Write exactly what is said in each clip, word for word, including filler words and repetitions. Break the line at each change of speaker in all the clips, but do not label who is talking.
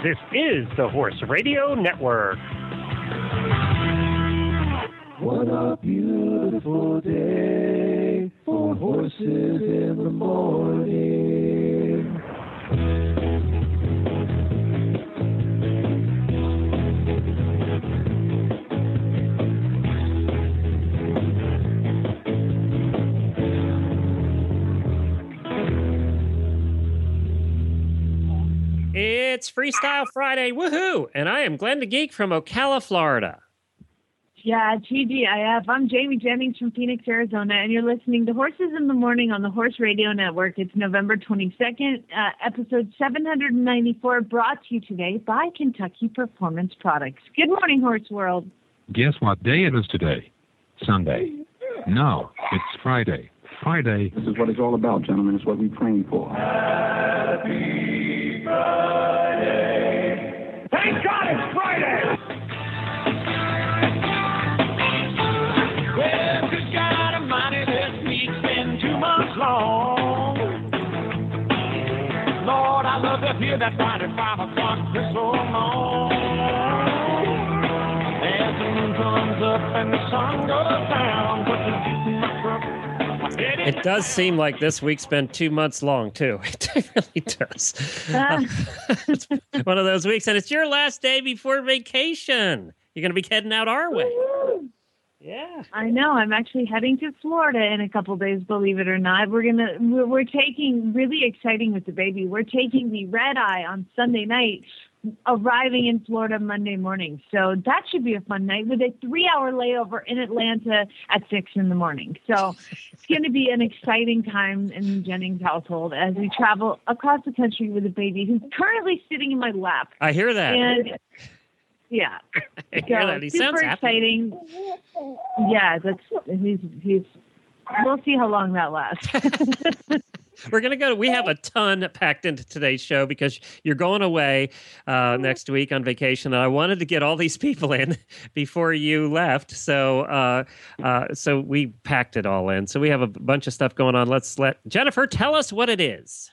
This is the Horse Radio Network.
What a beautiful day for horses in the morning.
It's Freestyle Friday, woohoo! And I am Glenn the Geek from Ocala, Florida.
Yeah, T G I F. I'm Jamie Jennings from Phoenix, Arizona, and you're listening to Horses in the Morning on the Horse Radio Network. It's November twenty-second, uh, episode seven hundred ninety-four, brought to you today by Kentucky Performance Products. Good morning, Horse World.
Guess what day it is today? Sunday. No, it's Friday. Friday.
This is what it's all about, gentlemen. It's what we train for.
Happy Friday. Thank God it's Friday. Well, good God Almighty, this week's been two months long. Lord, I love to hear that Friday five o'clock whistle long. As the moon comes up and the sun goes down, put the juice in my throat.
It does seem like this week's been two months long, too. It really does. Uh, it's one of those weeks, and it's your last day before vacation. You're going to be heading out our way. Yeah.
I know. I'm actually heading to Florida in a couple days, believe it or not. We're going to, we're, we're taking, really exciting with the baby, we're taking the red eye on Sunday night, arriving in Florida Monday morning. So that should be a fun night with a three-hour layover in Atlanta at six in the morning. So it's going to be an exciting time in the Jennings household as we travel across the country with a baby who's currently sitting in my lap.
I hear that.
And yeah,
I hear
so
that. He
super
sounds happy.
exciting. Yeah, that's he's he's. We'll see how long that lasts.
We're going to go to, we have a ton packed into today's show because you're going away uh, next week on vacation. And I wanted to get all these people in before you left. So, uh, uh, so we packed it all in. So we have a bunch of stuff going on. Let's let Jennifer tell us what it is.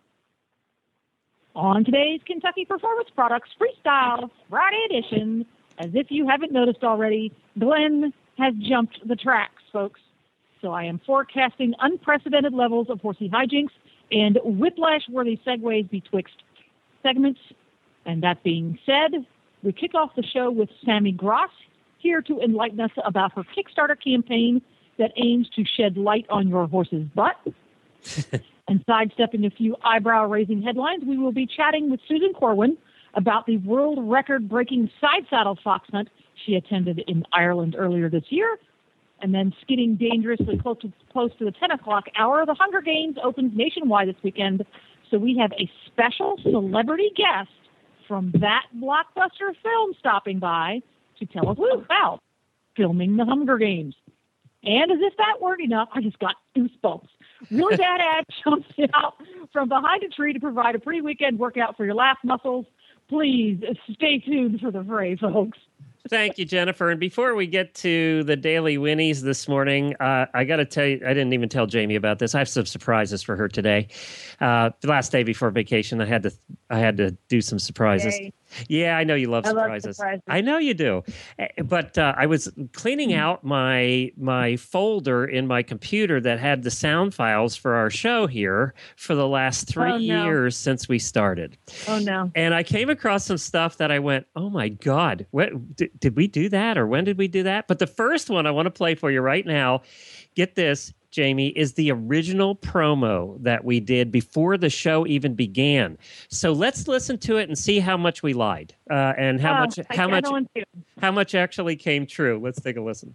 On today's Kentucky Performance Products Freestyle Friday edition, as if you haven't noticed already, Glenn has jumped the tracks, folks. So I am forecasting unprecedented levels of horsey hijinks and whiplash-worthy segues betwixt segments. And that being said, we kick off the show with Sammy Gross, here to enlighten us about her Kickstarter campaign that aims to shed light on your horse's butt. And sidestepping a few eyebrow-raising headlines, we will be chatting with Susan Corwin about the world record-breaking side-saddle fox hunt she attended in Ireland earlier this year. And then skidding dangerously close to, close to the ten o'clock hour, the Hunger Games opens nationwide this weekend. So we have a special celebrity guest from that blockbuster film stopping by to tell us about filming the Hunger Games. And as if that weren't enough, I just got goosebumps. Really bad ad jumps out from behind a tree to provide a pre-weekend workout for your laugh muscles. Please stay tuned for the fray, folks.
Thank you, Jennifer. And before we get to the Daily Winnies this morning, uh, I got to tell you, I didn't even tell Jamie about this. I have some surprises for her today. Uh, the last day before vacation, I had to, I had to do some surprises.
Yay.
Yeah, I know you love
I
surprises.
love surprises.
I know you do. But uh, I was cleaning out my my folder in my computer that had the sound files for our show here for the last three
Oh, no.
years since we started.
Oh, no.
And I came across some stuff that I went, oh, my God, what, did, did we do that? Or when did we do that? But the first one I want to play for you right now, get this, Jamie, is the original promo that we did before the show even began. So let's listen to it and see how much we lied uh, and how
Oh,
much
I
how much
kinda want to.
how much actually came true. Let's take a listen.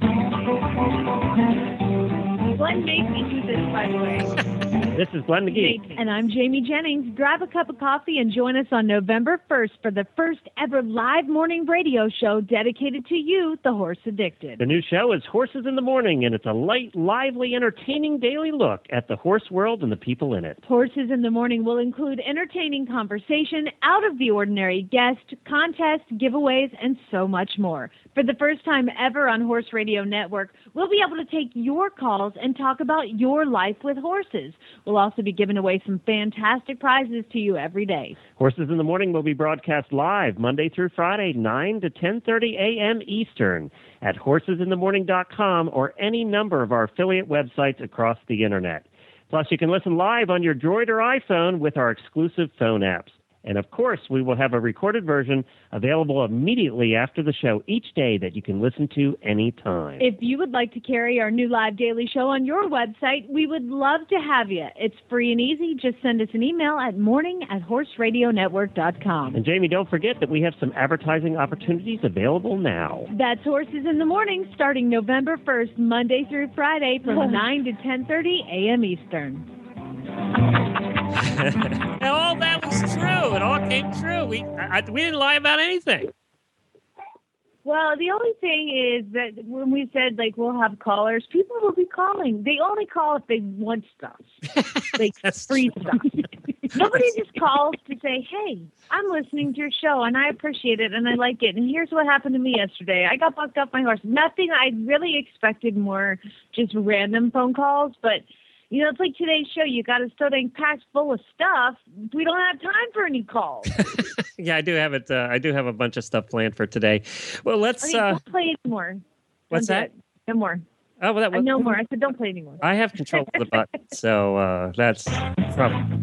Glenn made me do this, by the way.
This is Glenn the Geek.
And I'm Jamie Jennings. Grab a cup of coffee and join us on November first for the first ever live morning radio show dedicated to you, the horse addicted.
The new show is Horses in the Morning, and it's a light, lively, entertaining daily look at the horse world and the people in it.
Horses in the Morning will include entertaining conversation, out of the ordinary guest, contests, giveaways, and so much more. For the first time ever on Horse Radio Network, we'll be able to take your calls and talk about your life with horses. We'll also be giving away some fantastic prizes to you every day.
Horses in the Morning will be broadcast live Monday through Friday, nine to ten thirty a.m. Eastern at horses in the morning dot com or any number of our affiliate websites across the Internet. Plus, you can listen live on your Droid or iPhone with our exclusive phone apps. And, of course, we will have a recorded version available immediately after the show each day that you can listen to anytime.
If you would like to carry our new live daily show on your website, we would love to have you. It's free and easy. Just send us an email at morning at horse radio network dot com.
And, Jamie, don't forget that we have some advertising opportunities available now.
That's Horses in the Morning, starting November first, Monday through Friday from nine to ten thirty a.m. Eastern.
And all that was true. It all came true. We I, we didn't lie about anything.
Well, the only thing is that when we said, like, we'll have callers, people will be calling. They only call if they want stuff, like free
true.
stuff. Nobody just calls to say, hey, I'm listening to your show, and I appreciate it, and I like it, and here's what happened to me yesterday. I got bucked up my horse. Nothing. I really expected more just random phone calls, but you know, it's like today's show. You got us so dang packed full of stuff. We don't have time for any calls.
Yeah, I do have it. Uh, I do have a bunch of stuff planned for today. Well, let's.
Okay,
Uh,
don't play anymore.
what's
Don't do
that?
it. No more.
Oh, well, that was,
No more. I said don't play anymore.
I have control of the button, so uh, that's trouble.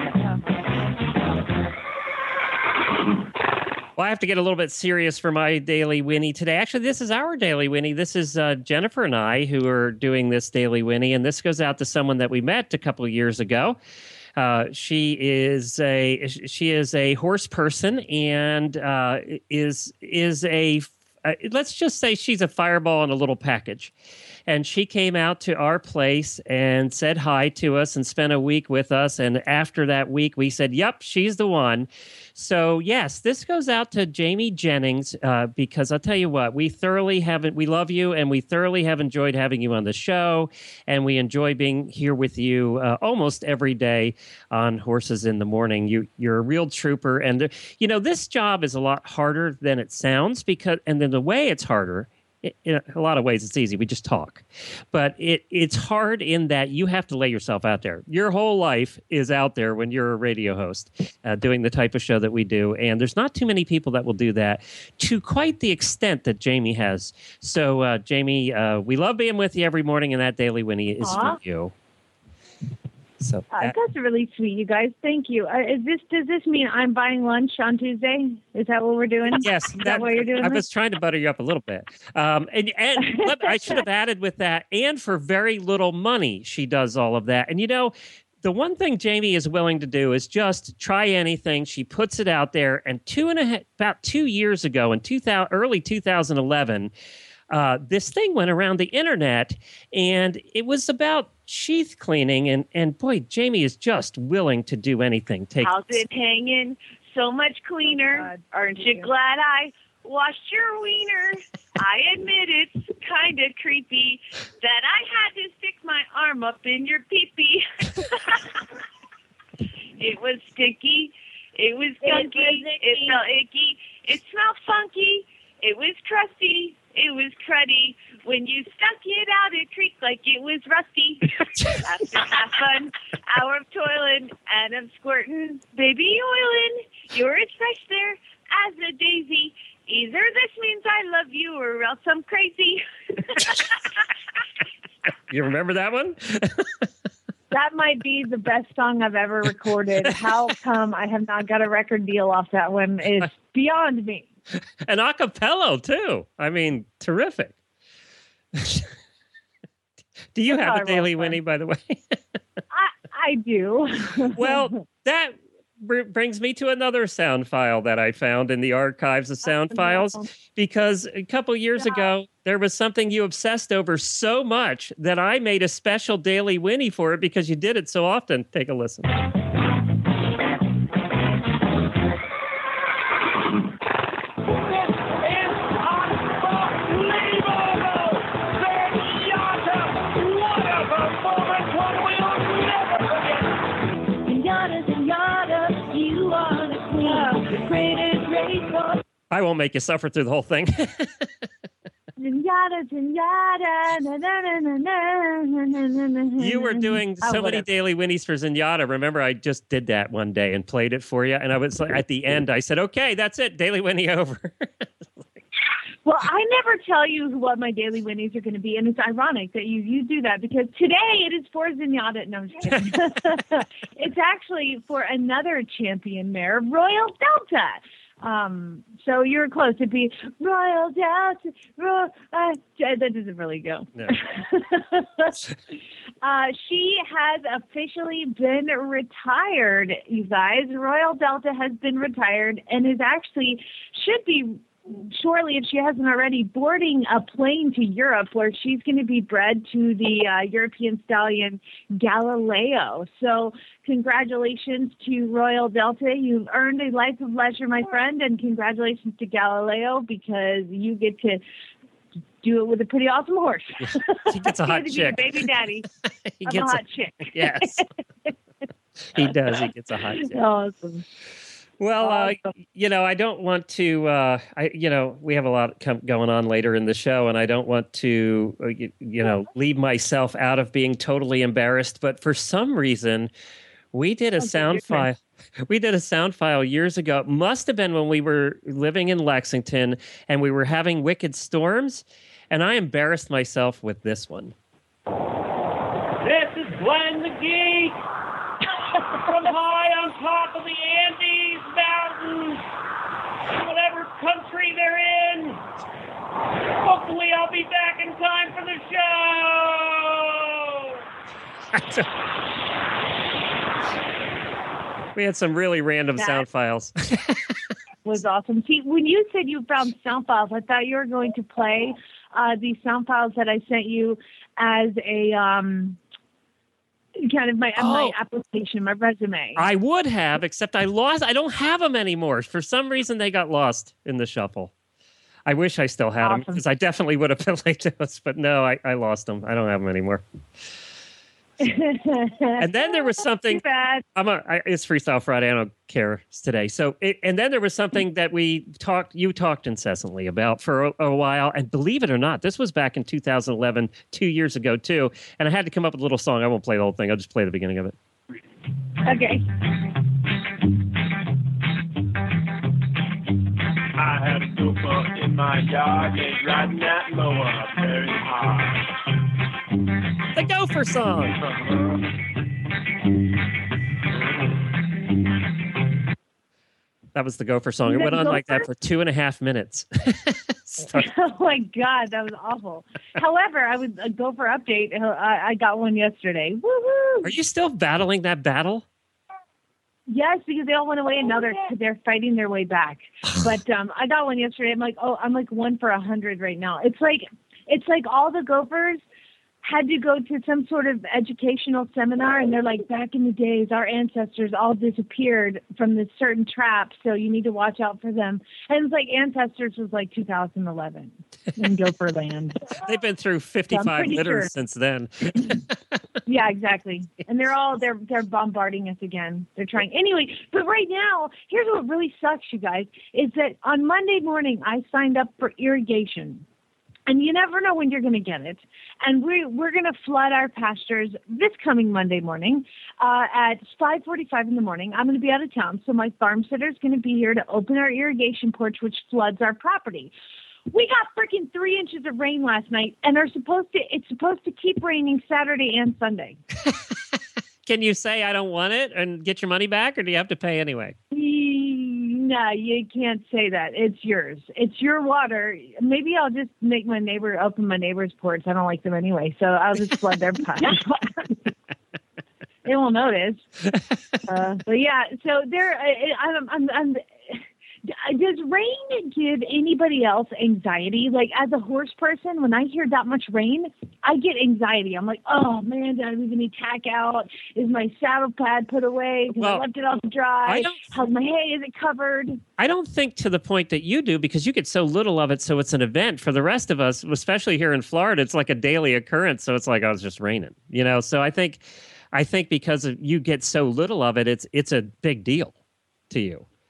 Well, I have to get a little bit serious for my Daily Winnie today. Actually, this is our Daily Winnie. This is uh, Jennifer and I who are doing this Daily Winnie, and this goes out to someone that we met a couple of years ago. Uh, she is a she is a horse person and uh, is is a uh, let's just say she's a fireball in a little package. And she came out to our place and said hi to us and spent a week with us. And after that week, we said, yep, she's the one. So, yes, this goes out to Jamie Jennings uh, because I'll tell you what, we thoroughly haven't, we love you and we thoroughly have enjoyed having you on the show. And we enjoy being here with you uh, almost every day on Horses in the Morning. You, you're a real trooper. And, uh, you know, this job is a lot harder than it sounds because, and then the way it's harder, in a lot of ways, it's easy. We just talk. But it it's hard in that you have to lay yourself out there. Your whole life is out there when you're a radio host uh, doing the type of show that we do. And there's not too many people that will do that to quite the extent that Jamie has. So, uh, Jamie, uh, we love being with you every morning, and that Daily Winnie is
Aw.
for you. So
Uh,
that-
that's really sweet, you guys. Thank you. Uh, is this does this mean I'm buying lunch on Tuesday? Is that what we're doing?
Yes,
Is that what you're doing?
I
this?
was trying to butter you up a little bit, um, and and let- I should have added with that. And for very little money, she does all of that. And you know, the one thing Jamie is willing to do is just try anything. She puts it out there. And two and a half, about two years ago, in two thousand, early two thousand eleven. Uh, this thing went around the internet, and it was about sheath cleaning. And, and boy, Jamie is just willing to do anything. Take
How's it hanging? So much cleaner.
God,
Aren't
thank
you
you.
glad I washed your wiener? I admit it's kind of creepy that I had to stick my arm up in your pee-pee. It was sticky. It was
It was
gunky. It,
icky.
felt icky. It smelled funky. It was crusty. It was cruddy. When you stuck it out, it creaked like it was rusty. After half an hour of toiling and of squirting, baby oiling, you're as fresh there as a daisy. Either this means I love you or else I'm crazy.
You remember that one?
That might be the best song I've ever recorded. How come I have not got a record deal off that one is beyond me.
An acapella too. I mean, terrific. Do you
That's
have
how
a
I
Daily
roll,
Winnie, by the way?
I, I do.
Well, that br- brings me to another sound file that I found in the archives of sound
Oh,
files,
no.
because a couple years
Yeah.
ago, there was something you obsessed over so much that I made a special Daily Winnie for it because you did it so often. Take a listen. I won't make you suffer through the whole thing.
Zenyatta, Zenyatta, na, na, na, na, na, na, na, na, na.
You were doing
Oh,
so many
whatever.
Daily Winnies for Zenyatta. Remember, I just did that one day and played it for you. And I was like, at the end, I said, okay, that's it. Daily Winnie over.
Well, I never tell you what my daily winnies are going to be, and it's ironic that you, you do that because today it is for Zenyatta. No, I'm just kidding. It's actually for another champion mare, Royal Delta. Um, so you're close. It'd be Royal Delta. Ro- uh, that doesn't really go.
No.
uh, she has officially been retired, you guys. Royal Delta has been retired and is actually should be shortly, if she hasn't already, boarding a plane to Europe where she's going to be bred to the uh, European stallion Galileo. So congratulations to Royal Delta. You've earned a life of leisure, my friend, and congratulations to Galileo because you get to do it with a pretty awesome horse.
He gets a hot
You get to be
chick.
baby daddy
He
of a
gets
hot chick.
Yes. He does. He gets a hot chick.
Awesome.
Well, uh,
Awesome.
you know, I don't want to, uh, I, you know, we have a lot com- going on later in the show, and I don't want to, uh, you, you know, leave myself out of being totally embarrassed. But for some reason, we did a
Okay,
sound
your turn.
file. We did a sound file years ago. It must have been when we were living in Lexington and we were having wicked storms. And I embarrassed myself with this one.
This is Glenn McGee from high on top of the Andes Mountains, whatever country they're in. Hopefully I'll be back in time for the show.
We had some really random
That-
sound files.
Was awesome. See, when you said you found sound files, I thought you were going to play uh, these sound files that I sent you as a um, kind of my,
Oh.
my application, my resume.
I would have, except I lost. I don't have them anymore. For some reason, they got lost in the shuffle. I wish I still had them
Awesome.
because I definitely would have played those. But no, I, I lost them. I don't have them anymore. And then there was something.
Too bad.
I'm a. I, it's Freestyle Friday. I don't care. It's today. So, it, and then there was something that we talked. You talked incessantly about for a, a while. And believe it or not, this was back in two thousand eleven, two years ago too. And I had to come up with a little song. I won't play the whole thing. I'll just play the beginning of it.
Okay.
I had a gopher in my yard, and riding that mower very hard.
The Gopher song. That was the Gopher song. It
The
went on like that
Gopher?
for two and a half minutes.
Oh my God, that was awful. However, I would uh, go for update. Uh, I, I got one yesterday. Woo-hoo!
Are you still battling that battle?
Yes, because they all went away and now they're they're fighting their way back. But um, I got one yesterday. I'm like, oh, I'm like one for a hundred right now. It's like it's like all the Gophers had to go to some sort of educational seminar, and they're like, back in the days, our ancestors all disappeared from this certain trap, so you need to watch out for them. And it's like ancestors was like two thousand eleven in Gopher land.
They've been through fifty-five
pretty
litters
sure.
since then.
Yeah, exactly. And they're all they're they're bombarding us again. They're trying anyway. But right now, here's what really sucks, you guys, is that on Monday morning I signed up for irrigation. And you never know when you're going to get it. And we, we're going to flood our pastures this coming Monday morning uh, at five forty-five in the morning. I'm going to be out of town, so my farm sitter is going to be here to open our irrigation porch, which floods our property. We got freaking three inches of rain last night, and are supposed to. It's supposed to keep raining Saturday and Sunday.
Can you say I don't want it and get your money back, or do you have to pay anyway?
No, you can't say that. It's yours. It's your water. Maybe I'll just make my neighbor open my neighbor's porch. I don't like them anyway, so I'll just flood their pot. They won't notice. Uh, but yeah, so there. I'm, I'm, I'm, does rain give anybody else anxiety? Like, as a horse person, when I hear that much rain, I get anxiety. I'm like, oh man, did I leave any tack out? Is my saddle pad put away? Because
Well,
I left it all dry.
I don't-
How's my hay? Is it covered?
I don't think to the point that you do, because you get so little of it, so it's an event. For the rest of us, especially here in Florida, it's like a daily occurrence. So it's like, oh, it's just raining, you know. So I think, I think because of, you get so little of it, it's it's a big deal to you.
I've always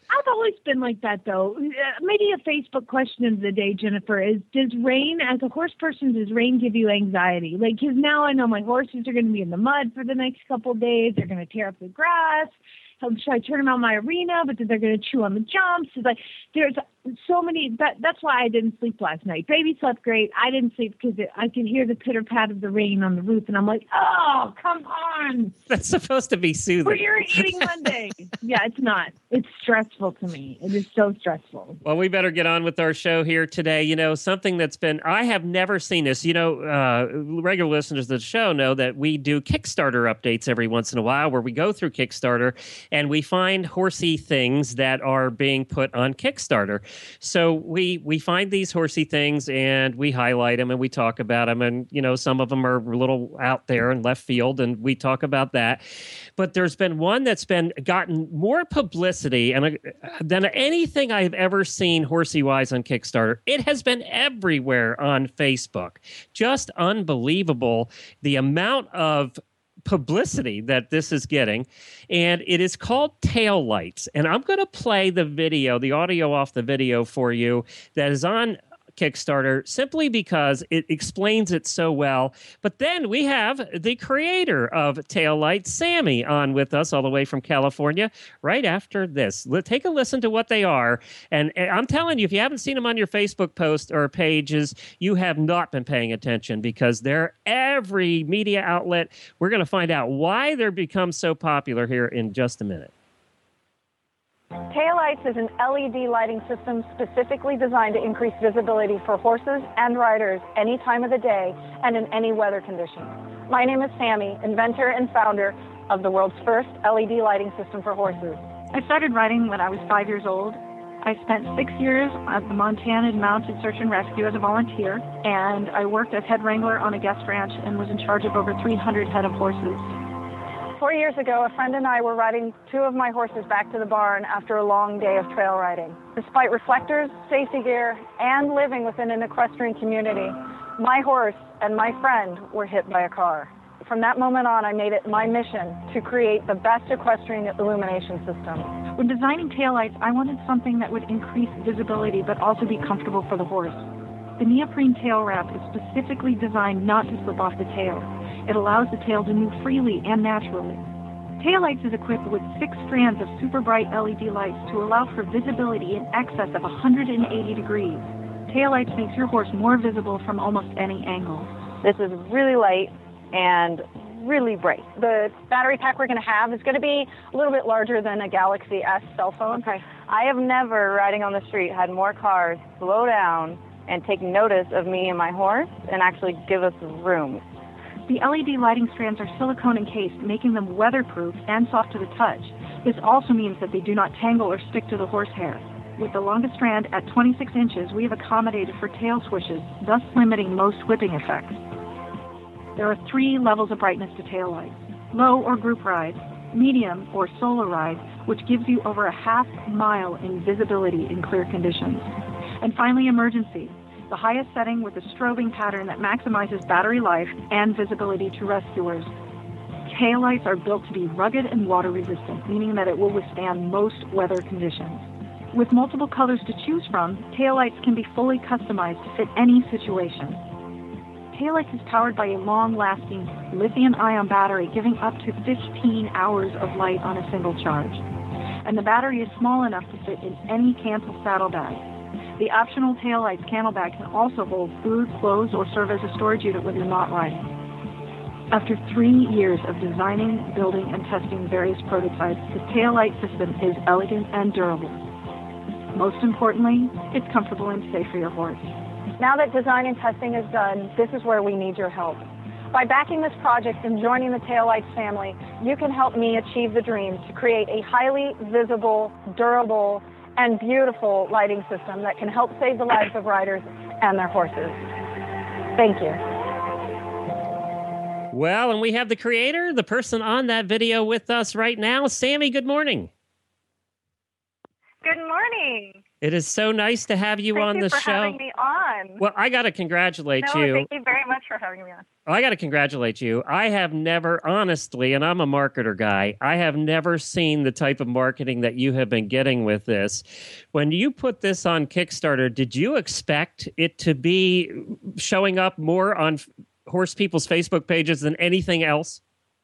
always been like that, though. Uh, Maybe a Facebook question of the day, Jennifer, is does rain, as a horse person, does rain give you anxiety? Like, because now I know my horses are going to be in the mud for the next couple of days. They're going to tear up the grass. How should I turn them out in my arena? But then they're going to chew on the jumps. It's like, there's so many. That, that's why I didn't sleep last night. Baby slept great. I didn't sleep because I could hear the pitter-pat of the rain on the roof. And I'm like, oh, come on.
That's supposed to be soothing.
We're eating Monday. Yeah, it's not. It's stressful to me. It is so stressful.
Well, we better get on with our show here today. You know, something that's been, I have never seen this. You know, uh, regular listeners of the show know that we do Kickstarter updates every once in a while where we go through Kickstarter and we find horsey things that are being put on Kickstarter. So we we find these horsey things and we highlight them and we talk about them. And, you know, some of them are a little out there in left field and we talk about that. But there's been one that's been gotten more publicity and uh, than anything I've ever seen horsey-wise on Kickstarter. It has been everywhere on Facebook. Just unbelievable the amount of publicity that this is getting, and it is called Taillights. And I'm going to play the video, the audio off the video for you that is on Kickstarter simply because it explains it so well. But then we have the creator of Taillights, Sammy, on with us all the way from California right after this. Let, take a listen to what they are. And, and I'm telling you, if you haven't seen them on your Facebook post or pages, you have not been paying attention because they're every media outlet. We're going to find out why they're become so popular here in just a minute.
Taillights is an L E D lighting system specifically designed to increase visibility for horses and riders any time of the day and in any weather conditions. My name is Sammy, inventor and founder of the world's first L E D lighting system for horses.
I started riding when I was five years old. I spent six years at the Montana Mounted Search and Rescue as a volunteer, and I worked as head wrangler on a guest ranch and was in charge of over three hundred head of horses.
Four years ago, a friend and I were riding two of my horses back to the barn after a long day of trail riding. Despite reflectors, safety gear, and living within an equestrian community, my horse and my friend were hit by a car. From that moment on, I made it my mission to create the best equestrian illumination system.
When designing taillights, I wanted something that would increase visibility but also be comfortable for the horse. The neoprene tail wrap is specifically designed not to slip off the tail. It allows the tail to move freely and naturally. Taillights is equipped with six strands of super bright L E D lights to allow for visibility in excess of one hundred eighty degrees. Taillights makes your horse more visible from almost any angle.
This is really light and really bright. The battery pack we're going to have is going to be a little bit larger than a Galaxy S cell phone.
Okay.
I have never, riding on the street, had more cars slow down and take notice of me and my horse and actually give us room.
The L E D lighting strands are silicone encased, making them weatherproof and soft to the touch. This also means that they do not tangle or stick to the horsehair. With the longest strand at twenty-six inches, we have accommodated for tail swishes, thus limiting most whipping effects. There are three levels of brightness to taillights: low or group ride, medium or solo ride, which gives you over a half mile in visibility in clear conditions, and finally emergency, the highest setting with a strobing pattern that maximizes battery life and visibility to rescuers. Taillights are built to be rugged and water resistant, meaning that it will withstand most weather conditions. With multiple colors to choose from, taillights can be fully customized to fit any situation. Taillights is powered by a long-lasting lithium-ion battery giving up to fifteen hours of light on a single charge. And the battery is small enough to fit in any cancel saddlebag. The optional taillights cantle bag can also hold food, clothes, or serve as a storage unit when you're not riding. After three years of designing, building, and testing various prototypes, the taillight system is elegant and durable. Most importantly, it's comfortable and safe for your horse.
Now that design and testing is done, this is where we need your help. By backing this project and joining the Taillights family, you can help me achieve the dream to create a highly visible, durable, and beautiful lighting system that can help save the lives of riders and their horses. Thank you.
Well, and we have the creator, the person on that video with us right now. Sammy, good morning.
Good morning.
It is so nice to have you
thank
on
you
the
for
show.
having me on.
Well, I got to congratulate
no,
you.
Thank you very much for having me on.
I got to congratulate you. I have never, honestly, and I'm a marketer guy, I have never seen the type of marketing that you have been getting with this. When you put this on Kickstarter, did you expect it to be showing up more on Horse People's Facebook pages than anything else?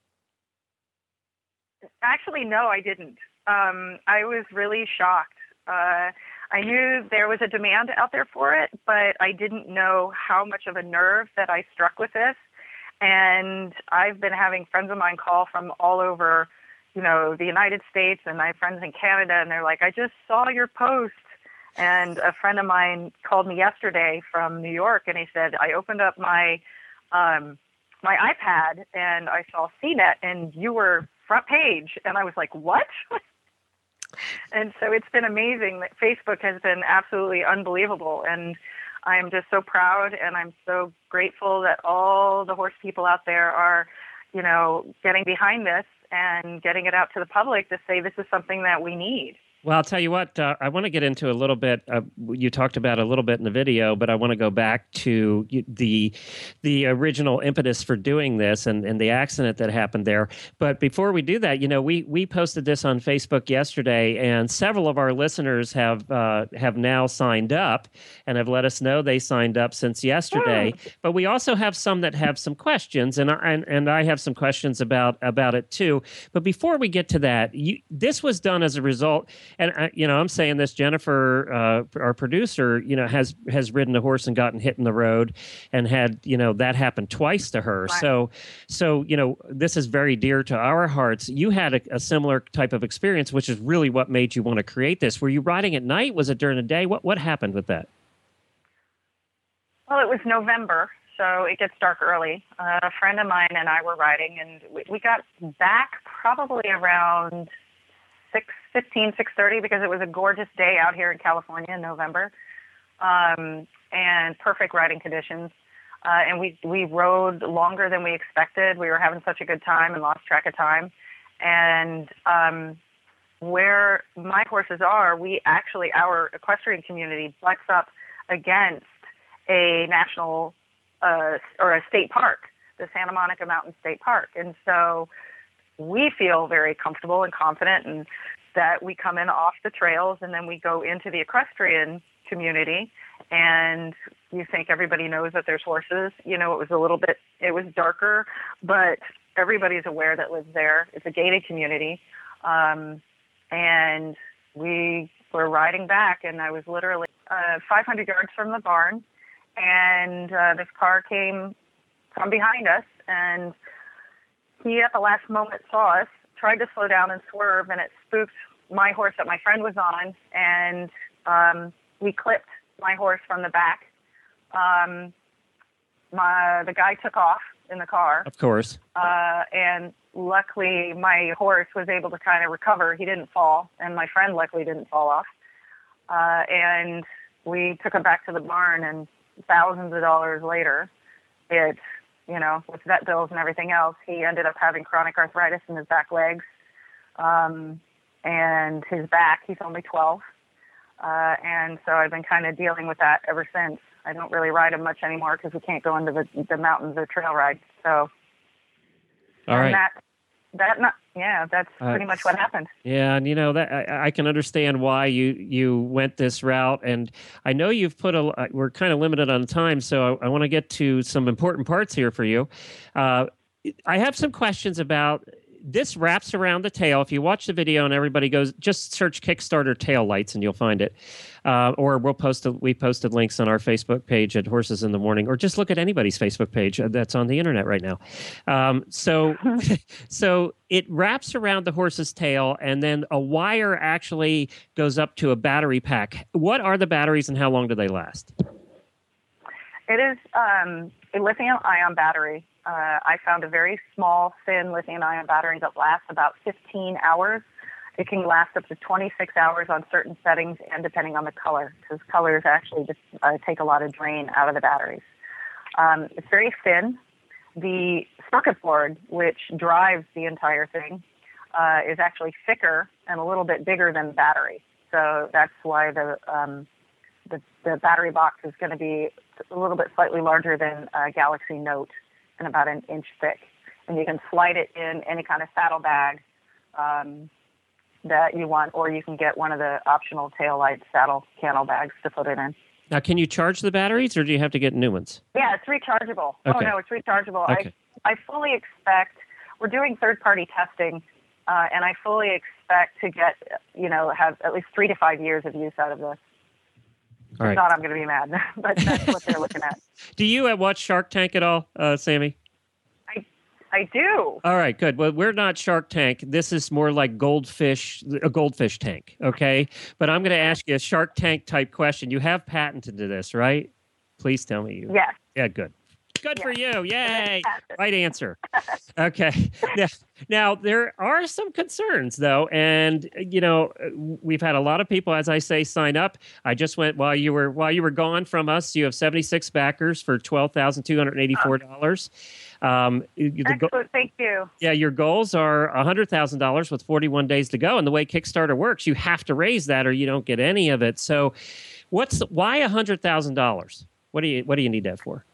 Actually, no, I didn't. Um, I was really shocked. Uh, I knew there was a demand out there for it, but I didn't know how much of a nerve that I struck with this. And I've been having friends of mine call from all over, you know, the United States, and I have friends in Canada, and they're like, I just saw your post. And a friend of mine called me yesterday from New York, and he said, I opened up my um, my iPad, and I saw C net, and you were front page. And I was like, what? And so it's been amazing. That Facebook has been absolutely unbelievable. And I'm just so proud, and I'm so grateful that all the horse people out there are, you know, getting behind this and getting it out to the public to say this is something that we need.
Well, I'll tell you what, uh, I want to get into a little bit, uh, you talked about a little bit in the video, but I want to go back to the the original impetus for doing this and, and the accident that happened there. But before we do that, you know, we we posted this on Facebook yesterday, and several of our listeners have uh, have now signed up and have let us know they signed up since yesterday. Oh. But we also have some that have some questions, and I, and, and I have some questions about, about it too. But before we get to that, you, this was done as a result. And, uh, you know, I'm saying this, Jennifer, uh, our producer, you know, has has ridden a horse and gotten hit in the road and had, you know, that happened twice to her. Right. So, so, you know, this is very dear to our hearts. You had a, a similar type of experience, which is really what made you want to create this. Were you riding at night? Was it during the day? What what happened with that?
Well, it was November, so it gets dark early. Uh, a friend of mine and I were riding, and we, we got back probably around six fifteen, six thirty, because it was a gorgeous day out here in California in November, um, and perfect riding conditions. Uh, and we, we rode longer than we expected. We were having such a good time and lost track of time. And um, where my horses are, we actually, our equestrian community butts up against a national uh, or a state park, the Santa Monica Mountain State Park. And so we feel very comfortable and confident, and that we come in off the trails, and then we go into the equestrian community, and you think everybody knows that there's horses. You know, it was a little bit, it was darker, but everybody's aware that lives there. It's a gated community. Um, and we were riding back, and I was literally uh, five hundred yards from the barn, and uh, this car came from behind us, and he, at the last moment, saw us, tried to slow down and swerve, and it spooked my horse that my friend was on, and um, we clipped my horse from the back. Um, my the guy took off in the car.
Of course.
Uh, and luckily, my horse was able to kind of recover. He didn't fall, and my friend luckily didn't fall off. Uh, and we took him back to the barn, and thousands of dollars later, it you know, with vet bills and everything else, he ended up having chronic arthritis in his back legs, um, and his back. He's only twelve. Uh, and so I've been kind of dealing with that ever since. I don't really ride him much anymore because we can't go into the, the mountains or trail rides. So,
all right.
That, that not, yeah, that's pretty uh, much what happened.
Yeah, and you know that I, I can understand why you you went this route, and I know you've put a. We're kind of limited on time, so I, I want to get to some important parts here for you. Uh, I have some questions about. This wraps around the tail. If you watch the video and everybody goes, just search Kickstarter tail lights and you'll find it. Uh, or we'll post. A, we posted links on our Facebook page at Horses in the Morning, or just look at anybody's Facebook page that's on the internet right now. Um, so, so it wraps around the horse's tail, and then a wire actually goes up to a battery pack. What are the batteries, and how long do they last?
It is um, a lithium-ion battery. Uh, I found a very small, thin lithium-ion battery that lasts about fifteen hours. It can last up to twenty-six hours on certain settings, and depending on the color, because colors actually just uh, take a lot of drain out of the batteries. Um, it's very thin. The circuit board, which drives the entire thing, uh, is actually thicker and a little bit bigger than the battery. So that's why the um, the, the battery box is going to be a little bit slightly larger than a Galaxy Note and about an inch thick. And you can slide it in any kind of saddle bag um, that you want, or you can get one of the optional taillight saddle cantle bags to put it in.
Now, can you charge the batteries, or do you have to get new ones?
Yeah, it's rechargeable. Oh,
Okay.
no, it's rechargeable.
Okay.
I, I fully expect, we're doing third-party testing, uh, and I fully expect to get, you know, have at least three to five years of use out of this.
All right.
If not, I'm going to be mad, but that's what they're looking at.
Do you uh, watch Shark Tank at all, uh, Sammy?
I I do.
All right, good. Well, we're not Shark Tank. This is more like goldfish, a goldfish tank, okay? But I'm going to ask you a Shark Tank type question. You have patented this, right? Please tell me you.
Yes.
Yeah, good. Good for you. Yay.
Fantastic.
Right answer. Okay. Now, now, there are some concerns, though. And, you know, we've had a lot of people, as I say, sign up. I just went while you were while you were gone from us. You have seventy-six backers for twelve thousand two hundred eighty-four dollars. Um, the go-
Excellent. Thank you.
yeah, your goals are one hundred thousand dollars with forty-one days to go. And the way Kickstarter works, you have to raise that or you don't get any of it. So what's why one hundred thousand dollars? What do you what do you need that for?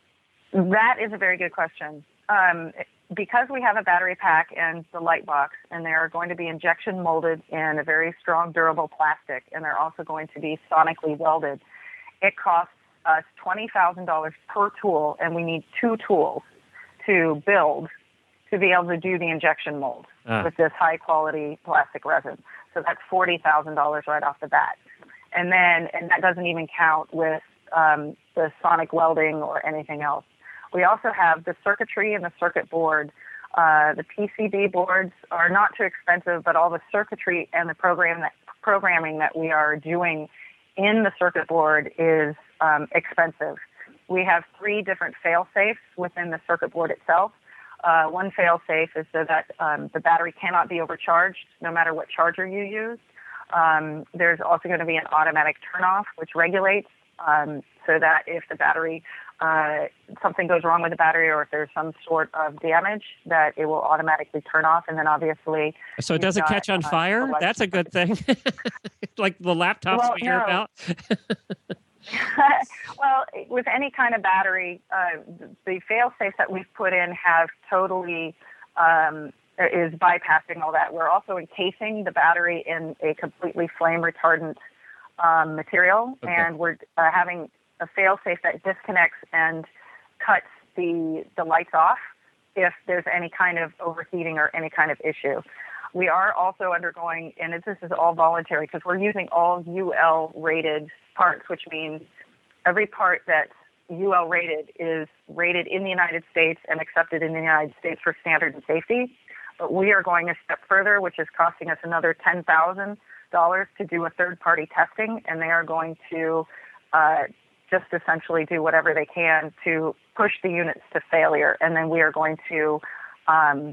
That is a very good question. Um, because we have a battery pack and the light box, and they are going to be injection molded in a very strong, durable plastic, and they're also going to be sonically welded, it costs us twenty thousand dollars per tool, and we need two tools to build to be able to do the injection mold
Ah.
with this high-quality plastic resin. So that's forty thousand dollars right off the bat. And then, and that doesn't even count with um, the sonic welding or anything else. We also have the circuitry and the circuit board. Uh, the P C B boards are not too expensive, but all the circuitry and the program that, programming that we are doing in the circuit board is um, expensive. We have three different fail-safes within the circuit board itself. Uh, one fail-safe is so that um, the battery cannot be overcharged no matter what charger you use. Um, there's also going to be an automatic turn-off, which regulates um, so that if the battery, uh, something goes wrong with the battery or if there's some sort of damage, that it will automatically turn off. And then obviously...
So it
you've
doesn't
got,
catch on
uh,
fire?
electric-
That's a good thing. Like the laptops
Well,
we hear
no.
about.
Well, with any kind of battery, uh, the fail-safes that we've put in have totally... Um, is bypassing all that. We're also encasing the battery in a completely flame retardant um, material,
Okay.
and we're uh, having a fail-safe that disconnects and cuts the the lights off if there's any kind of overheating or any kind of issue. We are also undergoing, and this is all voluntary because we're using all U L rated parts, which means every part that's U L rated is rated in the United States and accepted in the United States for standard and safety. But we are going a step further, which is costing us another ten thousand dollars to do a third-party testing, and they are going to uh, just essentially do whatever they can to push the units to failure, and then we are going to um,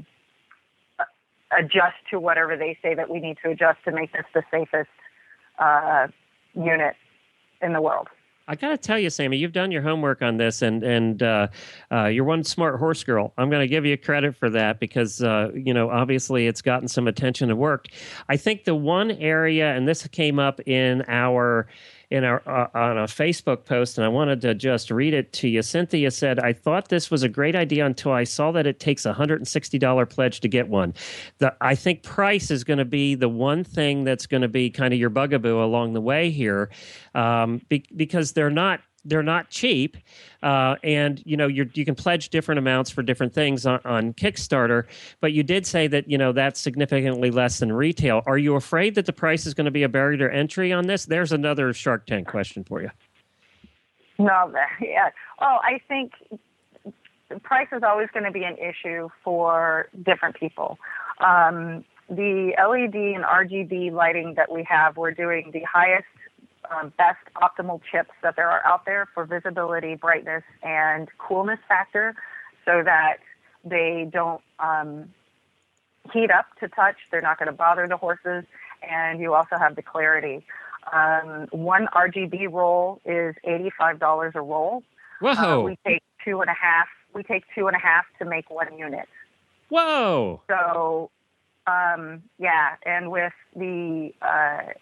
adjust to whatever they say that we need to adjust to make this the safest uh, unit in the world.
I got to tell you, Sammy, you've done your homework on this, and and uh, uh, you're one smart horse girl. I'm going to give you credit for that because, uh, you know, obviously it's gotten some attention and worked. I think the one area, and this came up in our in our uh, on a Facebook post, and I wanted to just read it to you. Cynthia said, "I thought this was a great idea until I saw that it takes a one hundred sixty dollars pledge to get one." The, I think price is going to be the one thing that's going to be kind of your bugaboo along the way here, um, be, because they're not they're not cheap, uh, and you know you're, you can pledge different amounts for different things on, on Kickstarter. But you did say that you know that's significantly less than retail. Are you afraid that the price is going to be a barrier to entry on this? There's another Shark Tank question for you.
No, yeah. Well, I think price is always going to be an issue for different people. Um, the L E D and R G B lighting that we have, we're doing the highest, um, best optimal chips that there are out there for visibility, brightness, and coolness factor so that they don't um, heat up to touch. They're not going to bother the horses, and you also have the clarity. Um, one R G B roll is eighty-five dollars a roll.
Whoa.
Uh, we take two and a half. We take two and a half to make one unit.
Whoa.
So, um, yeah, and with the uh,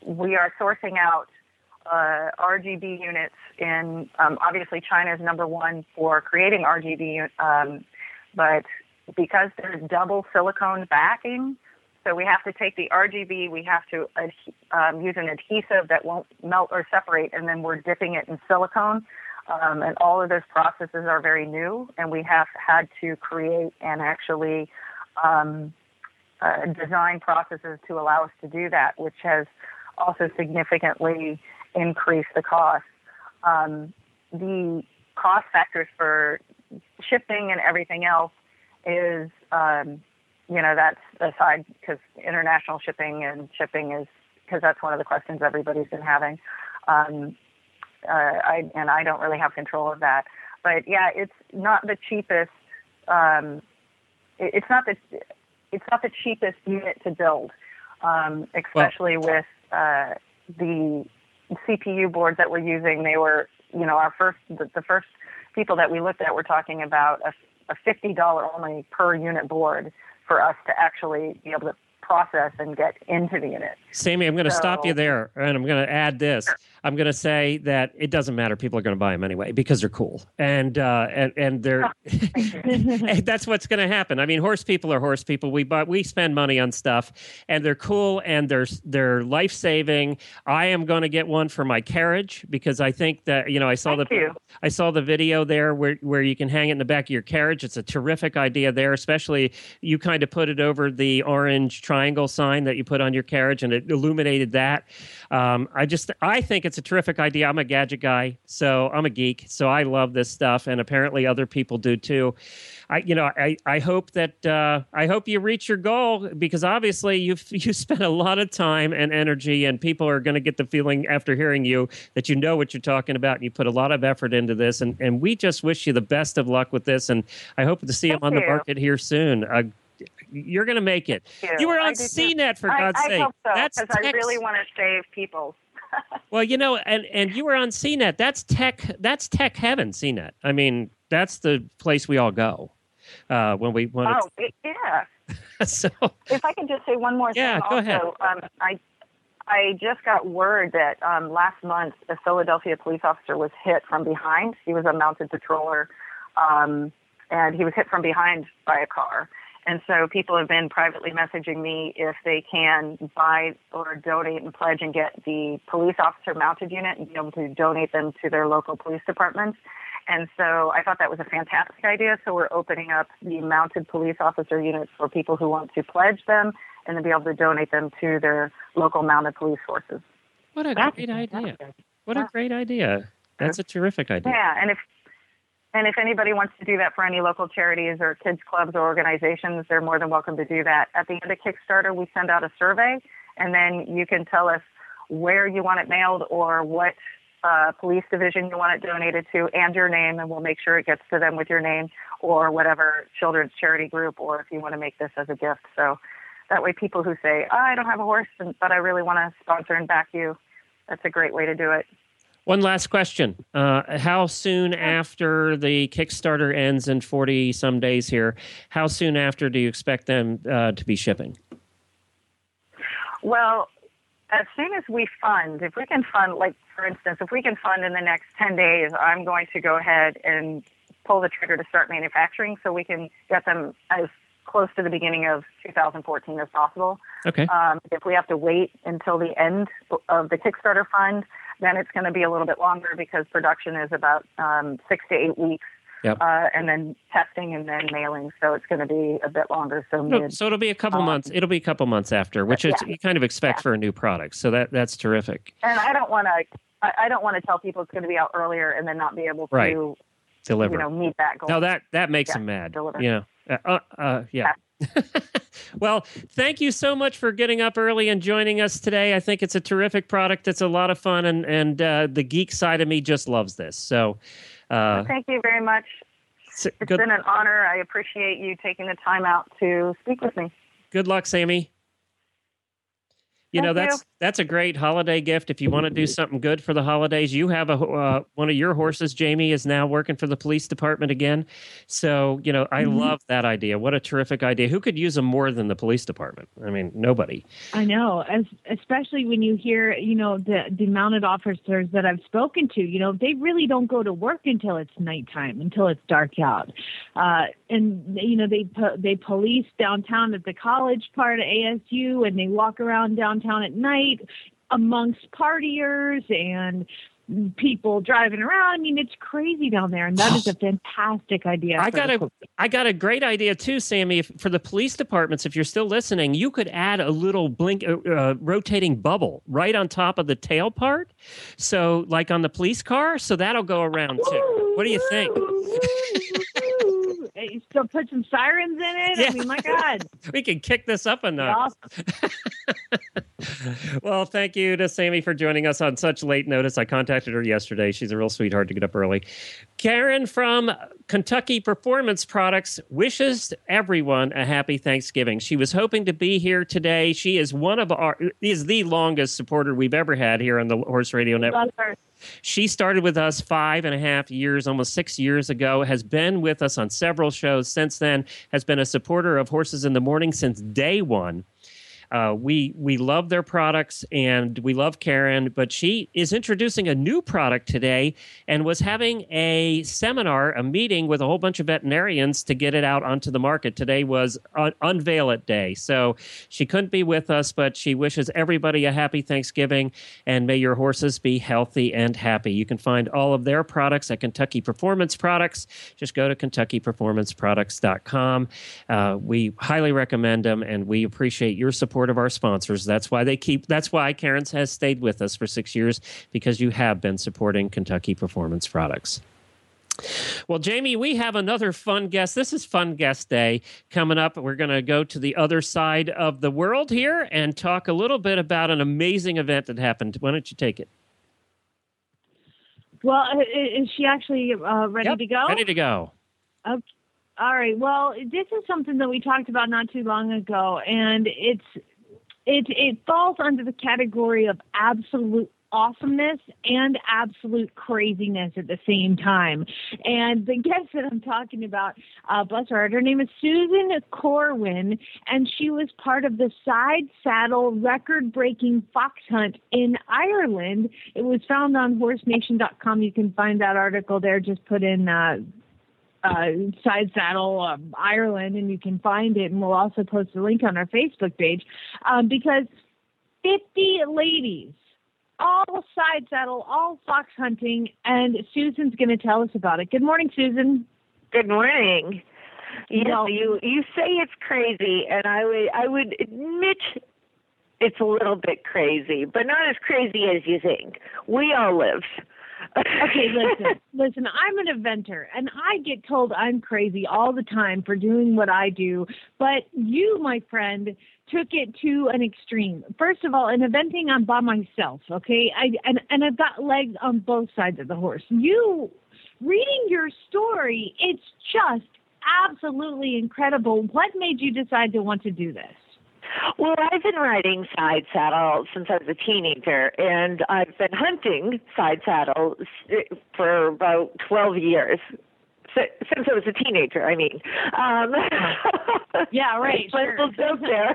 we are sourcing out uh, R G B units in, um, obviously China is number one for creating R G B, um, but because there's double silicone backing, so we have to take the R G B, we have to ad- um, use an adhesive that won't melt or separate, and then we're dipping it in silicone. Um, and all of those processes are very new, and we have had to create and actually um, uh, design processes to allow us to do that, which has also significantly increased the cost. Um, the cost factors for shipping and everything else is, um, you know, that's aside because international shipping and shipping is, because that's one of the questions everybody's been having. Um, uh, I, and I don't really have control of that. But yeah, it's not the cheapest. Um, it, it's not the it's not the cheapest unit to build, um, especially well, with uh, the C P U boards that we're using. They were, you know, our first the, the first people that we looked at were talking about a, a fifty dollars only per unit board for us to actually be able to process and get into the unit.
Sammy, I'm going to so, stop you there, and I'm going to add this. Sure. I'm going to say that it doesn't matter. People are going to buy them anyway because they're cool, and uh, and and they're. Oh, that's what's going to happen. I mean, horse people are horse people. We buy, we spend money on stuff, and they're cool and they're they're life saving. I am going to get one for my carriage because I think that you know I saw
Thank
the
you.
I saw the video there where where you can hang it in the back of your carriage. It's a terrific idea there, especially you kind of put it over the orange triangle sign that you put on your carriage, and it illuminated that. Um, I just I think it's a terrific idea. I'm a gadget guy, so I'm a geek, so I love this stuff, and apparently other people do too. I, you know, I, I hope that uh, I hope you reach your goal because obviously you've you spent a lot of time and energy, and people are going to get the feeling after hearing you that you know what you're talking about, and you put a lot of effort into this, and, and we just wish you the best of luck with this, and I hope to see
Thank
them on
you.
the market here soon. Uh, You're going to make it.
You.
you were on
C
N E T, for God's
I, I
sake.
hope so,
That's
because I
tech...
really want to save people.
Well, you know, and, and you were on C net. That's tech. That's tech heaven. C net. I mean, that's the place we all go uh, when we want
Oh, it, yeah.
to. So,
if I can just say one more
yeah,
thing.
go
also,
ahead.
Um, I I just got word that um, last month a Philadelphia police officer was hit from behind. He was a mounted patroller, um, and he was hit from behind by a car. And so people have been privately messaging me if they can buy or donate and pledge and get the police officer mounted unit and be able to donate them to their local police departments. And so I thought that was a fantastic idea. So we're opening up the mounted police officer units for people who want to pledge them and then be able to donate them to their local mounted police forces.
What a That's great idea. What a great idea. That's a terrific idea.
Yeah, and if And if anybody wants to do that for any local charities or kids clubs or organizations, they're more than welcome to do that. At the end of Kickstarter, we send out a survey, and then you can tell us where you want it mailed or what uh, police division you want it donated to and your name, and we'll make sure it gets to them with your name or whatever children's charity group, or if you want to make this as a gift. So that way people who say, oh, I don't have a horse, but I really want to sponsor and back you, that's a great way to do it.
One last question. Uh, how soon after the Kickstarter ends in forty some days here, how soon after do you expect them uh, to be shipping?
Well, as soon as we fund, if we can fund, like, for instance, if we can fund in the next ten days, I'm going to go ahead and pull the trigger to start manufacturing so we can get them as close to the beginning of two thousand fourteen as possible.
Okay.
Um, if we have to wait until the end of the Kickstarter fund, then it's going to be a little bit longer because production is about um, six to eight weeks.
Yep.
Uh, and then testing and then mailing, so it's going to be a bit longer. So, mid,
so it'll be a couple um, months. It'll be a couple months after, which is,
yeah.
you kind of expect
yeah.
for a new product. So that that's terrific.
And I don't want to. I, I don't want to tell people it's going to be out earlier and then not be able to
right. deliver.
You know, meet that goal.
No, that that makes
yeah,
them mad.
Deliver.
Yeah. Uh, uh, uh, yeah. yeah. Well, thank you so much for getting up early and joining us today. I think it's a terrific product. It's a lot of fun, and and uh, the geek side of me just loves this. So, uh,
thank you very much. It's, it's good. been an honor. I appreciate you taking the time out to speak with me.
Good luck, Sammy. You
Thank
know, that's
you.
That's a great holiday gift. If you want to do something good for the holidays, you have a uh, one of your horses, Jamie, is now working for the police department again. So, you know, I
Mhm.
love that idea. What a terrific idea. Who could use them more than the police department? I mean, nobody.
I know, as, especially when you hear, you know, the, the mounted officers that I've spoken to, you know, they really don't go to work until it's nighttime, until it's dark out. Uh, and, you know, they po- they police downtown at the college part of A S U, and they walk around downtown at night amongst partiers and people driving around. I mean, it's crazy down there, and that is a fantastic idea.
I
for
got
the
a, I got a great idea too, Sammy. If, for the police departments, if you're still listening, you could add a little blink, uh, uh, rotating bubble right on top of the tail part. So, like on the police car, so that'll go around too. What do you think?
Hey, still put some sirens in it.
Yeah.
I mean, my God.
We can kick this up a notch. Well, thank you to Sammy for joining us on such late notice. I contacted her yesterday. She's a real sweetheart to get up early. Karen from Kentucky Performance Products wishes everyone a happy Thanksgiving. She was hoping to be here today. She is one of our is the longest supporter we've ever had here on the Horse Radio Network.
Love her.
She started with us five and a half years, almost six years ago, has been with us on several shows since then, has been a supporter of Horses in the Morning since day one. Uh, we we love their products and we love Karen, but she is introducing a new product today and was having a seminar, a meeting with a whole bunch of veterinarians to get it out onto the market. Today was un- Unveil It Day, so she couldn't be with us, but she wishes everybody a happy Thanksgiving and may your horses be healthy and happy. You can find all of their products at Kentucky Performance Products. Just go to kentucky performance products dot com. Uh, we highly recommend them, and we appreciate your support of our sponsors. That's why they keep, that's why Karen's has stayed with us for six years, because you have been supporting Kentucky Performance Products. Well, Jamie, we have another fun guest. This is Fun Guest Day coming up. We're going to go to the other side of the world here and talk a little bit about an amazing event that happened. Why don't you take it?
Well, is she actually uh, ready
Yep,
to go?
ready to go.
Okay. All right. Well, this is something that we talked about not too long ago, and it's it it falls under the category of absolute awesomeness and absolute craziness at the same time. And the guest that I'm talking about, uh, bless her heart, her name is Susan Corwin, and she was part of the side saddle record-breaking fox hunt in Ireland. It was found on horse nation dot com. You can find that article there. Just put in uh, uh, side saddle um, Ireland, and you can find it. And we'll also post a link on our Facebook page um, because fifty ladies, all side saddle, all fox hunting, and Susan's going to tell us about it. Good morning, Susan.
Good morning. You
Well-
know, you, you say it's crazy, and I would I would admit it's a little bit crazy, but not as crazy as you think. We all live.
Okay, listen, listen, I'm an eventer, and I get told I'm crazy all the time for doing what I do, but you, my friend, took it to an extreme. First of all, in eventing, I'm by myself, okay? I and, and I've got legs on both sides of the horse. You, reading your story, it's just absolutely incredible. What made you decide to want to do this?
Well, I've been riding side saddle since I was a teenager, and I've been hunting side saddle for about twelve years. Since I was a teenager, I mean. Um,
yeah, right.
Sure. Little joke there.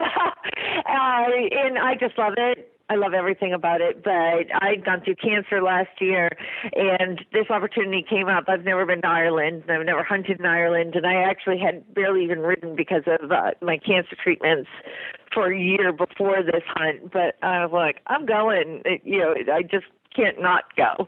uh, and I just love it. I love everything about it, but I'd gone through cancer last year, and this opportunity came up. I've never been to Ireland, and I've never hunted in Ireland, and I actually had barely even ridden because of uh, my cancer treatments for a year before this hunt. But I was like, I'm going. It, you know, I just can't not go.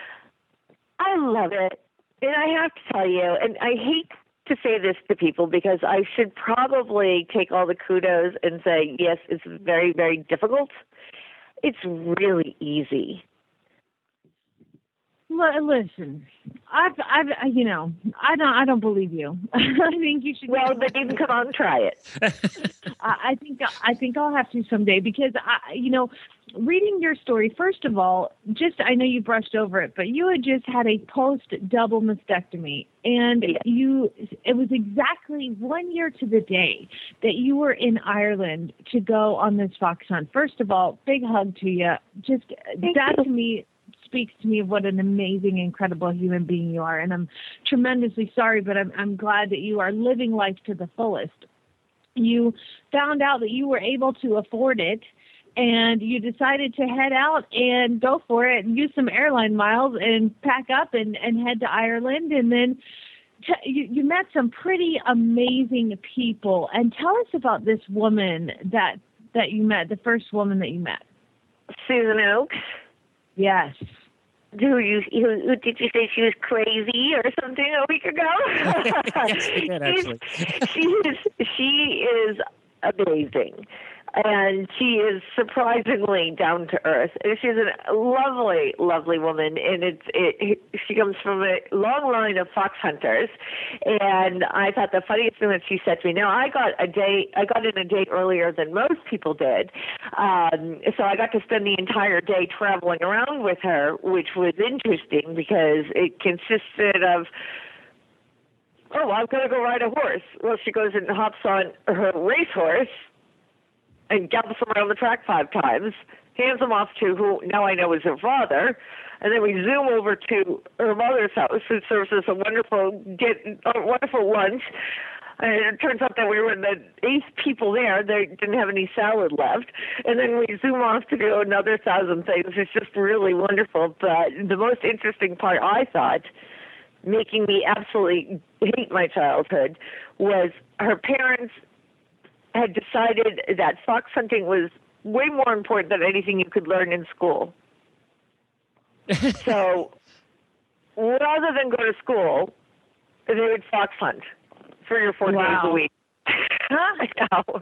I love it. And I have to tell you, and I hate to say this to people because I should probably take all the kudos and say, yes, it's very, very difficult. It's really easy.
L- listen, I've, I've, you know, I don't, I don't believe you. I think you should.
Well, then you can come on and try it.
I, I think, I think I'll have to someday because I, you know, reading your story, first of all, just I know you brushed over it, but you had just had a post-double mastectomy, and
Yeah.
you it was exactly one year to the day that you were in Ireland to go on this fox hunt. First of all, big hug to you. Just
Thank
that
you.
to me speaks to me of what an amazing, incredible human being you are, and I'm tremendously sorry, but I'm I'm glad that you are living life to the fullest. You found out that you were able to afford it, and you decided to head out and go for it and use some airline miles and pack up and, and head to Ireland. And then t- you, you met some pretty amazing people. And tell us about this woman that, that you met, the first woman that you met.
Susan Oakes.
Yes.
Who you who, who did you say she was crazy or something a week ago?
Yes, we did, actually.
she is she is amazing, and she is surprisingly down to earth. And she's a lovely, lovely woman, and it's it. She comes from a long line of fox hunters, and I thought the funniest thing that she said to me. Now I got a day. I got in a day earlier than most people did, um, so I got to spend the entire day traveling around with her, which was interesting because it consisted of. Oh, I'm going to go ride a horse. Well, she goes and hops on her racehorse and gallops him around the track five times, hands him off to who now I know is her father, and then we zoom over to her mother's house, who serves us a wonderful get a wonderful lunch. And it turns out that we were the eighth people there. They didn't have any salad left. And then we zoom off to do another thousand things. It's just really wonderful. But the most interesting part, I thought, making me absolutely hate my childhood, was her parents had decided that fox hunting was way more important than anything you could learn in school. So rather than go to school, they would fox hunt three or four
Wow.
days a week. I know.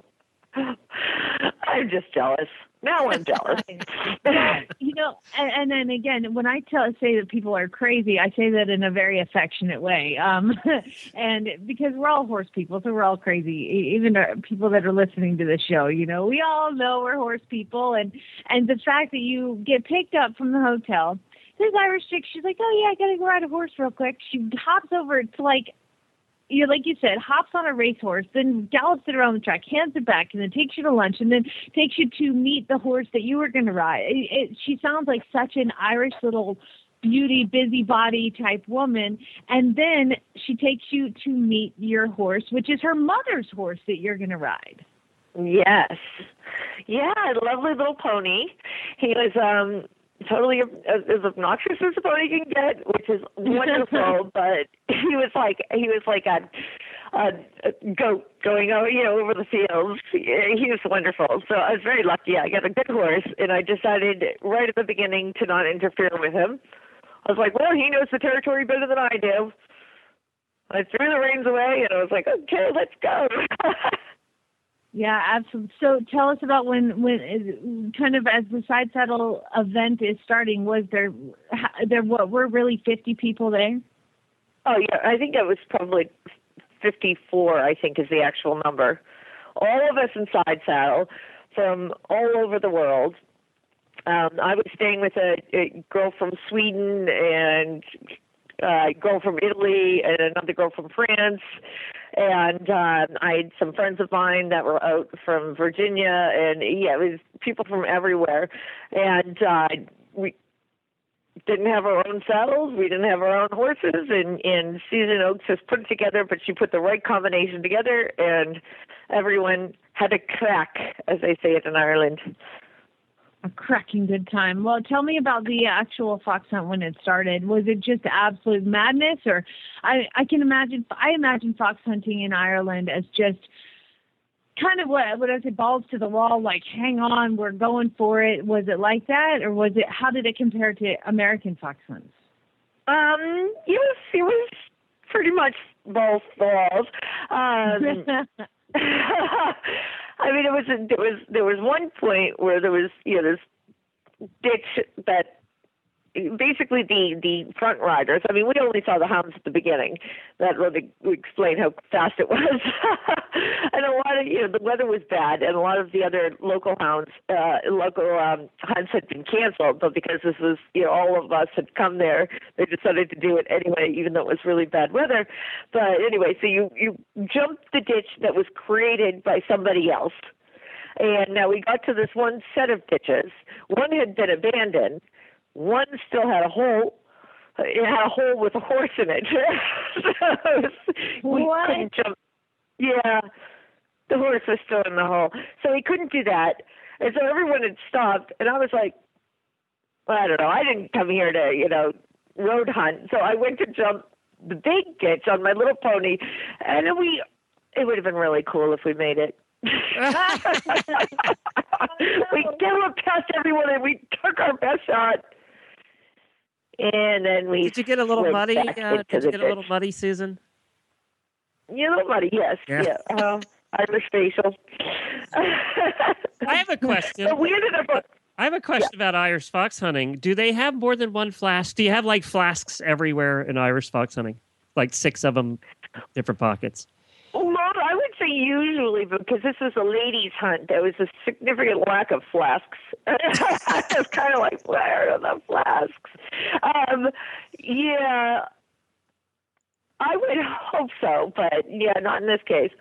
I'm just jealous. Now I'm jealous.
Well, you know, and, and then again, when I tell say that people are crazy, I say that in a very affectionate way. Um, and because we're all horse people, so we're all crazy. E- Even our, people that are listening to the show, you know, we all know we're horse people. And and the fact that you get picked up from the hotel, this Irish chick, she's like, oh yeah, I gotta go ride a horse real quick. She hops over to like. You like you said, hops on a racehorse, then gallops it around the track, hands it back, and then takes you to lunch, and then takes you to meet the horse that you were going to ride. It, it, she sounds like such an Irish little beauty, busybody type woman. And then she takes you to meet your horse, which is her mother's horse that you're going to ride.
Yes. Yeah, a lovely little pony. He was um totally as, as obnoxious as a pony can get, which is wonderful. But he was like he was like a, a, a goat going over, you know, over the fields. He was wonderful. So I was very lucky. I got a good horse, and I decided right at the beginning to not interfere with him. I was like, well, he knows the territory better than I do. I threw the reins away, and I was like, okay, let's go.
Yeah, absolutely. So tell us about when, when kind of as the Side Saddle event is starting, was there, there what, were really fifty people there?
Oh, yeah, I think it was probably fifty-four, I think is the actual number. All of us in Side Saddle from all over the world. Um, I was staying with a, a girl from Sweden and a girl from Italy and another girl from France. And um, I had some friends of mine that were out from Virginia, and yeah, it was people from everywhere. And uh, we didn't have our own saddles, we didn't have our own horses, and, and Susan Oakes has put it together, but she put the right combination together, and everyone had a crack, as they say it in Ireland.
A cracking good time. Well, tell me about the actual fox hunt when it started. Was it just absolute madness, or I, I can imagine, I imagine fox hunting in Ireland as just kind of what, what I say, balls to the wall, like, hang on, we're going for it. Was it like that, or was it, how did it compare to American fox hunts?
Um, yes, it was pretty much balls to the walls. Um, I mean, it was a, there was there was one point where there was you know this ditch that basically the, the front riders. I mean, we only saw the hounds at the beginning. That really explained how fast it was. And a lot of, you know, the weather was bad, and a lot of the other local hounds, uh, local um, hunts had been canceled. But because this was, you know, all of us had come there, they decided to do it anyway, even though it was really bad weather. But anyway, so you, you jumped the ditch that was created by somebody else. And now we got to this one set of ditches. One had been abandoned. One still had a hole. It had a hole with a horse in it. So we
What?
couldn't jump. Yeah, the horse was still in the hole. So we couldn't do that. And so everyone had stopped. And I was like, well, I don't know. I didn't come here to, you know, road hunt. So I went to jump the big ditch on my little pony. And then we, it would have been really cool if we made it. We galloped past everyone and we took our best shot. And then we
Did you get a little
went
muddy?
back
Uh,
into
did you
the
get a little
ditch.
muddy, Susan?
Yeah, a little muddy, yes.
Yeah.
Yeah. Uh, Irish facial.
I have a question.
So we ended up.
I have a question about Irish fox hunting. Do they have more than one flask? Do you have like flasks everywhere in Irish fox hunting? Like six of them, different pockets?
Well, I would say usually, because this was a ladies' hunt, there was a significant lack of flasks. I was kind of like, where are the flasks? Um, yeah, I would hope so, but yeah, not in this case.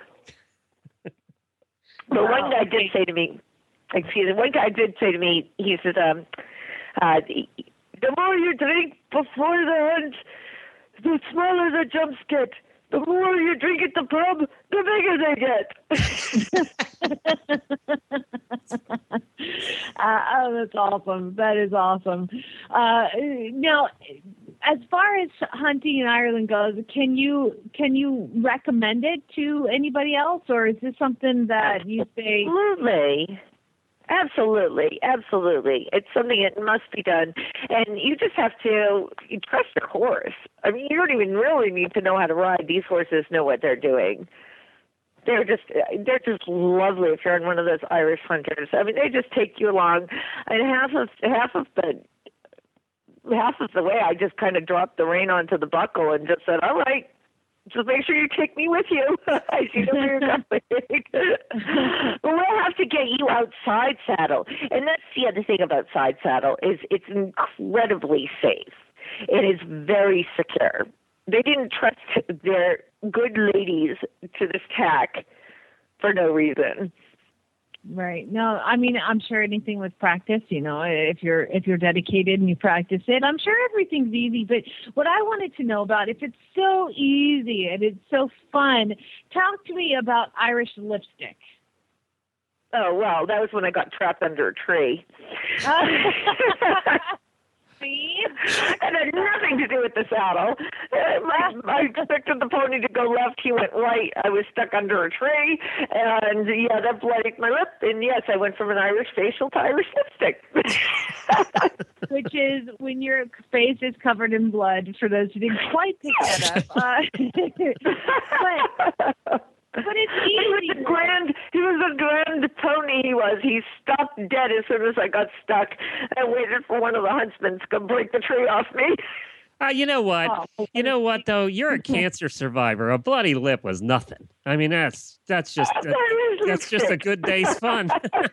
But one guy did say to me, excuse me, one guy did say to me, he said, um, uh, the more you drink before the hunt, the smaller the jumps get. The more you drink at the pub, the bigger they get.
uh, oh, that's awesome. That is awesome. Uh, now, as far as hunting in Ireland goes, can you can you recommend it to anybody else, or is this something that you say?
Absolutely. Absolutely, absolutely. It's something that must be done. And you just have to you trust your horse. I mean, you don't even really need to know how to ride. These horses know what they're doing. They're just they're just lovely if you're in one of those Irish hunters. I mean, they just take you along. And half of half of the half of the way, I just kind of dropped the rein onto the buckle and just said, all right, just make sure you take me with you. I see where you're going. But we'll have to get you outside saddle. And that's the other thing about side saddle is it's incredibly safe. It is very secure. They didn't trust their good ladies to this tack for no reason.
Right. No, I mean, I'm sure anything with practice, you know, if you're if you're dedicated and you practice it, I'm sure everything's easy. But what I wanted to know about, if it's so easy and it's so fun, talk to me about Irish lipstick.
Oh, well, that was when I got trapped under a tree.
See?
It had nothing to do with the saddle. Uh, my, I expected the pony to go left. He went right. I was stuck under a tree. And, yeah, that bloodied my lip. And, yes, I went from an Irish facial to Irish lipstick.
Which is when your face is covered in blood, for those who didn't quite pick that up. Uh, but, but it's easy.
He was a grand, he was a grand pony, he was. He stopped dead as soon as I got stuck. I waited for one of the huntsmen to come break the tree off me.
Uh, you know what?
Oh.
You know what, though? You're a cancer survivor. A bloody lip was nothing. I mean, that's that's just that, that's just a good day's fun.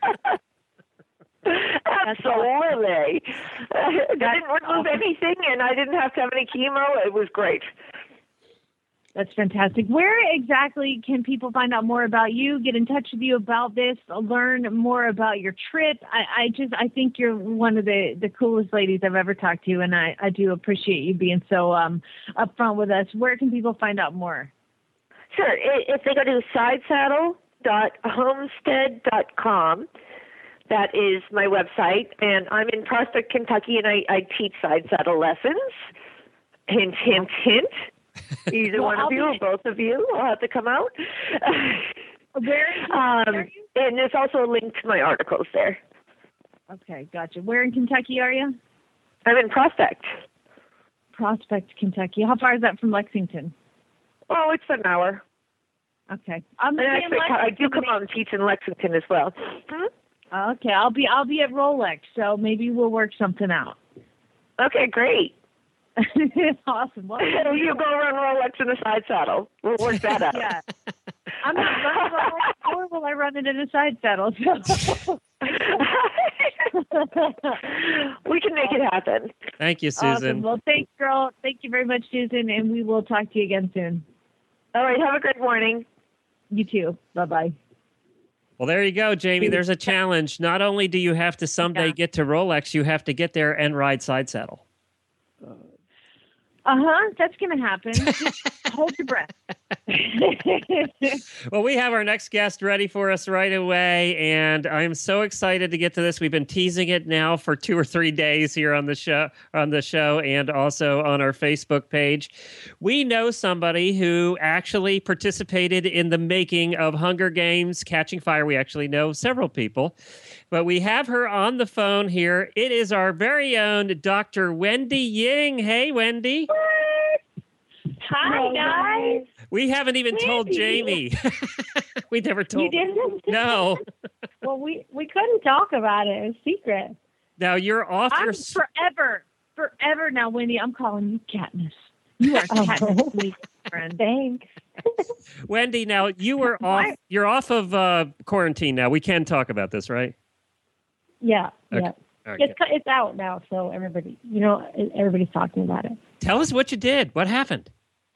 Absolutely. I didn't remove anything, and I didn't have to have any chemo. It was great.
That's fantastic. Where exactly can people find out more about you, get in touch with you about this, learn more about your trip? I, I just, I think you're one of the, the coolest ladies I've ever talked to, and I, I do appreciate you being so um, upfront with us. Where can people find out more?
Sure. If they go to side saddle dot homestead dot com, that is my website, and I'm in Prospect, Kentucky, and I, I teach side saddle lessons. Hint, hint, hint. Either
well,
one
I'll
of you
be...
or both of you will have to come out.
Where,
um,
where are you?
And there's also a link to my articles there.
Okay, gotcha. Where in Kentucky are you?
I'm in Prospect.
Prospect, Kentucky. How far is that from Lexington?
Oh, it's an hour.
Okay. I'm
and actually, I do come out and teach in Lexington as well. Hmm?
Okay, I'll be I'll be at Rolex, so maybe we'll work something out.
Okay, great.
Awesome. Well,
you go run Rolex in a side saddle. We'll work that out.
Yeah. I'm not running Rolex, nor will I run it in a side saddle. So.
We can make it happen.
Thank you, Susan.
Awesome. Well, thanks, girl. Thank you very much, Susan, and we will talk to you again soon.
All right. Have a great morning.
You too. Bye-bye.
Well, there you go, Jamie. There's a challenge. Not only do you have to someday
Yeah.
get to Rolex, you have to get there and ride side saddle.
Uh-huh. That's going to happen. Just hold your breath.
Well, we have our next guest ready for us right away, and I'm so excited to get to this. We've been teasing it now for two or three days here on the show, on the show, and also on our Facebook page. We know somebody who actually participated in the making of Hunger Games: Catching Fire. We actually know several people, but we have her on the phone here. It is our very own Doctor Wendy Ying. Hey, Wendy.
Hi, guys.
We haven't even told Jamie. We never told.
You didn't?
No.
Well, we, we couldn't talk about it. It was secret.
Now you're off
I'm
your...
forever, forever now, Wendy. I'm calling you Katniss. You are Katniss, please, friend.
Thanks.
Wendy, now you were off. You're off of uh, quarantine now. We can talk about this, right?
Yeah,
Okay.
yeah.
Okay.
It's it's out now, so everybody, you know, everybody's talking about it.
Tell us what you did. What happened?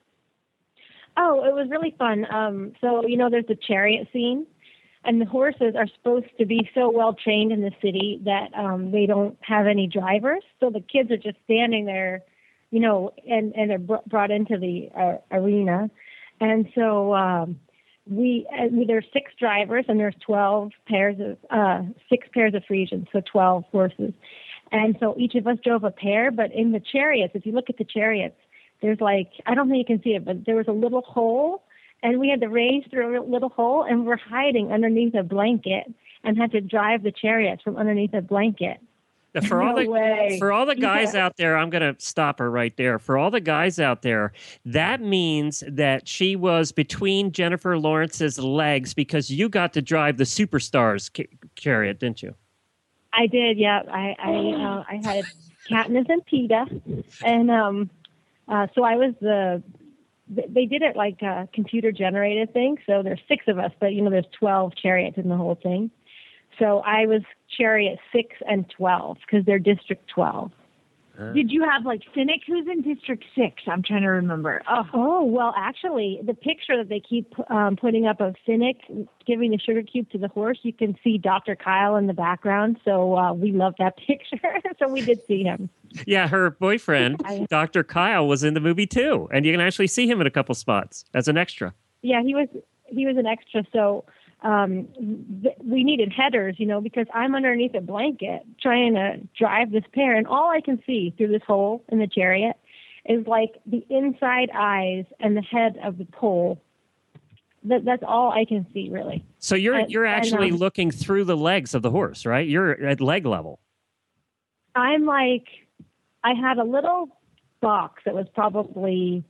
Oh, it was really fun. Um, so, you know, there's a chariot scene, and the horses are supposed to be so well trained in the city that um, they don't have any drivers. So the kids are just standing there, you know, and, and they're br- brought into the uh, arena. And so um, we, uh, there's six drivers, and there's twelve pairs of, uh, six pairs of Frisians, so twelve horses. And so each of us drove a pair, but in the chariots, if you look at the chariots, there's like, I don't think you can see it, but there was a little hole, and we had to race through a little hole, and we're hiding underneath a blanket and had to drive the chariots from underneath a blanket.
Now, for all
No
the
way.
for all the guys
Yeah.
out there, I'm going to stop her right there. For all the guys out there, that means that she was between Jennifer Lawrence's legs because you got to drive the Superstars ca- chariot, didn't you?
I did, yeah. I I, uh, I had Katniss and Peeta, and um, uh, so I was the. They did it like a computer generated thing. So there's six of us, but you know there's twelve chariots in the whole thing. So I was chariot six and twelve because they're District twelve.
Did you have like Cynic? Who's in District Six? I'm trying to remember.
Oh, oh well, actually, the picture that they keep um, putting up of Cynic giving the sugar cube to the horse, you can see Doctor Kyle in the background. So uh, we love that picture. So we did see him.
Yeah, her boyfriend,
I-
Doctor Kyle, was in the movie too, and you can actually see him in a couple spots as an extra.
Yeah, he was he was an extra. So um, th- we needed headers, you know, because I'm underneath a blanket trying to drive this pair, and all I can see through this hole in the chariot is like the inside eyes and the head of the pole. That, that's all I can see, really.
So you're
And-
you're
and,
actually
um,
looking through the legs of the horse, right? You're at leg level.
I'm like, I had a little box that was probably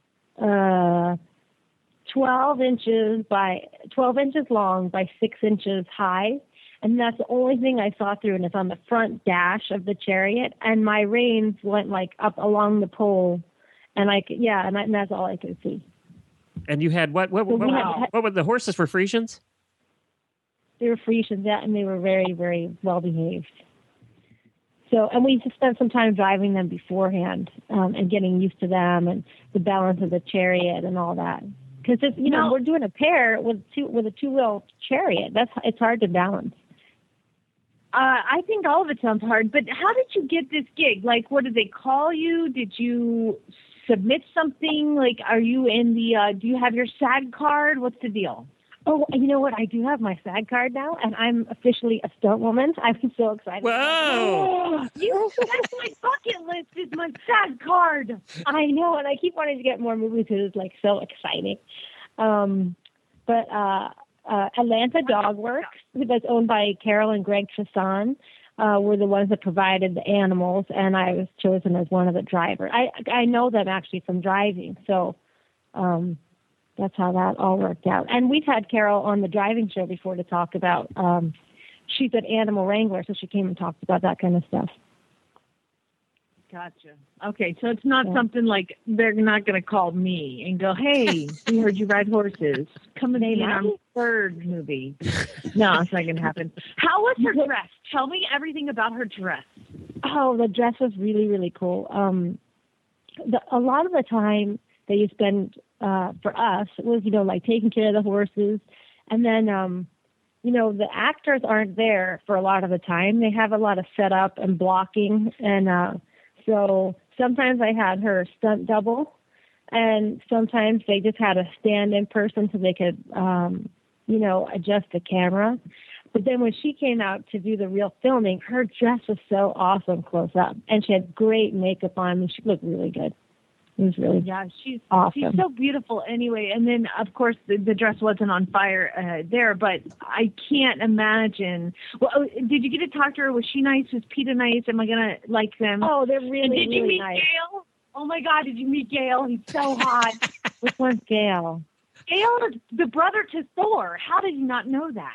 uh, twelve inches by twelve inches long by six inches high. And that's the only thing I saw through, and it's on the front dash of the chariot. And my reins went like up along the pole, and I could, yeah, and, I, and that's all I could see.
And you had what? What?
So
What,
we
what,
had-
what were the horses were Frisians?
They were Frisians, yeah, and they were very, very well behaved. So, and we just spent some time driving them beforehand um, and getting used to them and the balance of the chariot and all that. Because you know
No.
we're doing a pair with two with a two wheel chariot. That's it's hard to balance.
Uh, I think all of it sounds hard, but how did you get this gig? Like, what did they call you? Did you submit something? Like, are you in the, uh, do you have your SAG card? What's the deal?
Oh, you know what? I do have my SAG card now, and I'm officially a stunt woman. I'm so excited.
Whoa!
Oh, you, that's my bucket list is my SAG card.
I know, and I keep wanting to get more movies because it's like so exciting. Um, but uh, uh, Atlanta Dog Works, that's owned by Carol and Greg Chasson, uh, were the ones that provided the animals, and I was chosen as one of the drivers. I I know them actually from driving, so um, that's how that all worked out. And we've had Carol on the driving show before to talk about. Um, she's an animal wrangler, so she came and talked about that kind of stuff.
Gotcha. Okay, so it's not
Yeah.
something like they're not going to call me and go, "Hey, we heard you ride horses. Come and
They
be in our
might.
third movie." No, it's not going to happen. How was her dress? Tell me everything about her dress.
Oh, the dress was really, really cool. Um, the, a lot of the time that you spend uh, for us was, you know, like taking care of the horses. And then, um, you know, the actors aren't there for a lot of the time. They have a lot of setup and blocking. And uh, so sometimes I had her stunt double. And sometimes they just had a stand-in person so they could, um, you know, adjust the camera. But then when she came out to do the real filming, her dress was so awesome close up. And she had great makeup on. And she looked really good. It was really
Yeah, she's
awesome.
she's so beautiful anyway. And then, of course, the, the dress wasn't on fire uh, there, but I can't imagine. Well, oh, did you get to talk to her? Was she nice? Was PETA nice? Am I going to like them?
Oh, they're really,
and did
really
you meet
nice.
Gail? Oh, my God, did you meet Gail? He's so hot.
Which one's Gail?
Gail is the brother to Thor. How did you not know that?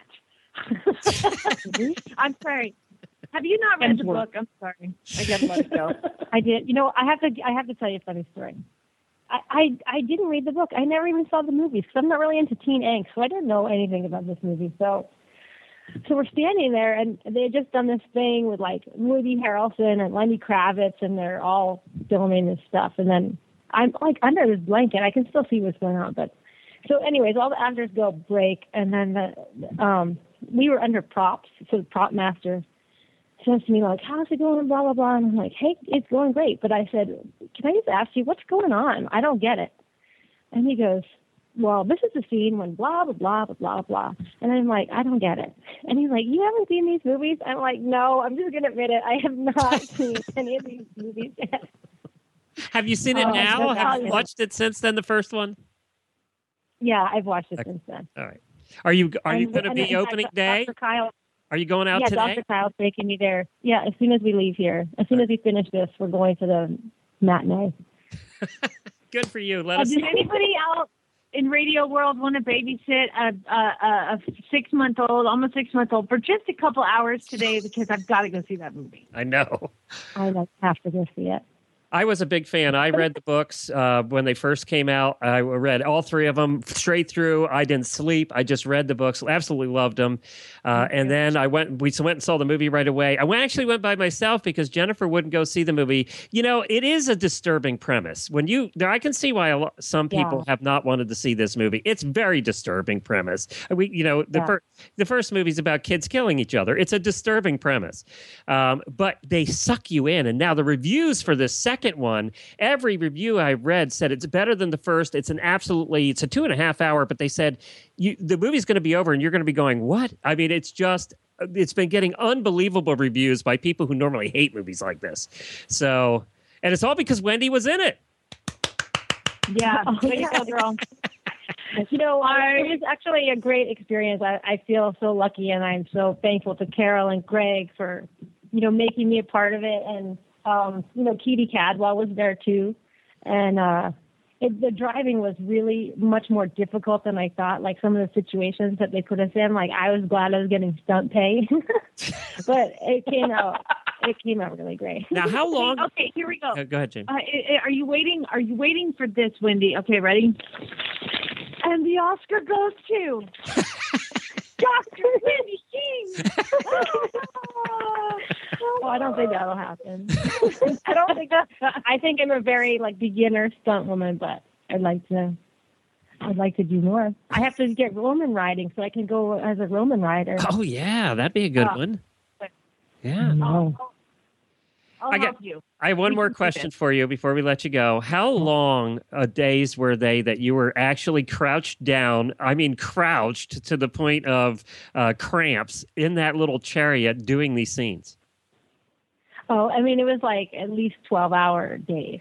I'm sorry. Have you not read the
Hemsworth.
book? I'm sorry. I gotta let it go.
I did. You know, I have to. I have to tell you a funny story. I, I, I didn't read the book. I never even saw the movies because I'm not really into teen angst, so I didn't know anything about this movie. So, so we're standing there, and they had just done this thing with like Woody Harrelson and Lenny Kravitz, and they're all filming this stuff. And then I'm like under this blanket. I can still see what's going on, but so anyways, all the actors go break, and then the um we were under props, so the prop master says to me, like, how's it going, blah, blah, blah. And I'm like, hey, it's going great. But I said, can I just ask you, what's going on? I don't get it. And he goes, well, this is the scene when blah, blah, blah, blah, blah, blah. And I'm like, I don't get it. And he's like, you haven't seen these movies? I'm like, no, I'm just going to admit it. I have not seen any of these movies yet.
Have you seen it
Oh,
now?
that's
Have you
awesome.
watched it since then, the first one?
Yeah, I've watched it
Okay.
since then.
All right. Are you are you
And-
going to
and
be
in fact,
opening day?
Doctor Kyle,
Are you going out
yeah,
today?
Doctor Kyle's taking me there. Yeah, as soon as we leave here. As soon as we finish this, we're going to the matinee.
Good for you. Let
Uh,
us.
did anybody out in radio world want to babysit a, a, a, a six-month-old, almost six-month-old, for just a couple hours today? Because I've got to go see that movie.
I know.
I like have to go see it.
I was a big fan. I read the books uh, when they first came out. I read all three of them straight through. I didn't sleep. I just read the books. Absolutely loved them. Uh, and then I went. We went and saw the movie right away. I went, actually went by myself because Jennifer wouldn't go see the movie. You know, it is a disturbing premise. When you there, I can see why a lot, some people
Yeah.
have not wanted to see this movie. It's very disturbing premise. We, you know, the
Yeah.
first the first movie is about kids killing each other. It's a disturbing premise, um, but they suck you in. And now the reviews for the second one. Every review I read said it's better than the first. It's an absolutely, it's a two and a half hour, but they said you, the movie's going to be over and you're going to be going, what? I mean, it's just, it's been getting unbelievable reviews by people who normally hate movies like this. So, and it's all because Wendy was in it.
Yeah,
Oh,
way to
yeah.
go, girl.
You know, I, it was actually a great experience. I, I feel so lucky, and I'm so thankful to Carol and Greg for, you know, making me a part of it. And, um, you know, Keely Cadwell was there too. And uh, it, the driving was really much more difficult than I thought. Like some of the situations that they put us in, like I was glad I was getting stunt pay. But it came out, it came out really great.
Now, how long?
Okay, here we go.
Uh, go ahead, Jane.
Uh, i- i- are you waiting? Are you waiting for this, Wendy? Okay, ready? And the Oscar goes to Doctor Wendy King.
Oh, I don't think that'll happen. I don't think that. I think I'm a very like beginner stunt woman, but I'd like to. I'd like to do more. I have to get Roman riding so I can go as a Roman rider.
Oh, yeah, that'd be a good
Uh,
one. Yeah.
No.
I'll
I
help
got-
you.
I have one
We
more
can do
question
this.
for you before we let you go. How long uh, days were they that you were actually crouched down? I mean, crouched to the point of uh, cramps in that little chariot doing these scenes?
Oh, I mean, it was like at least twelve hour days.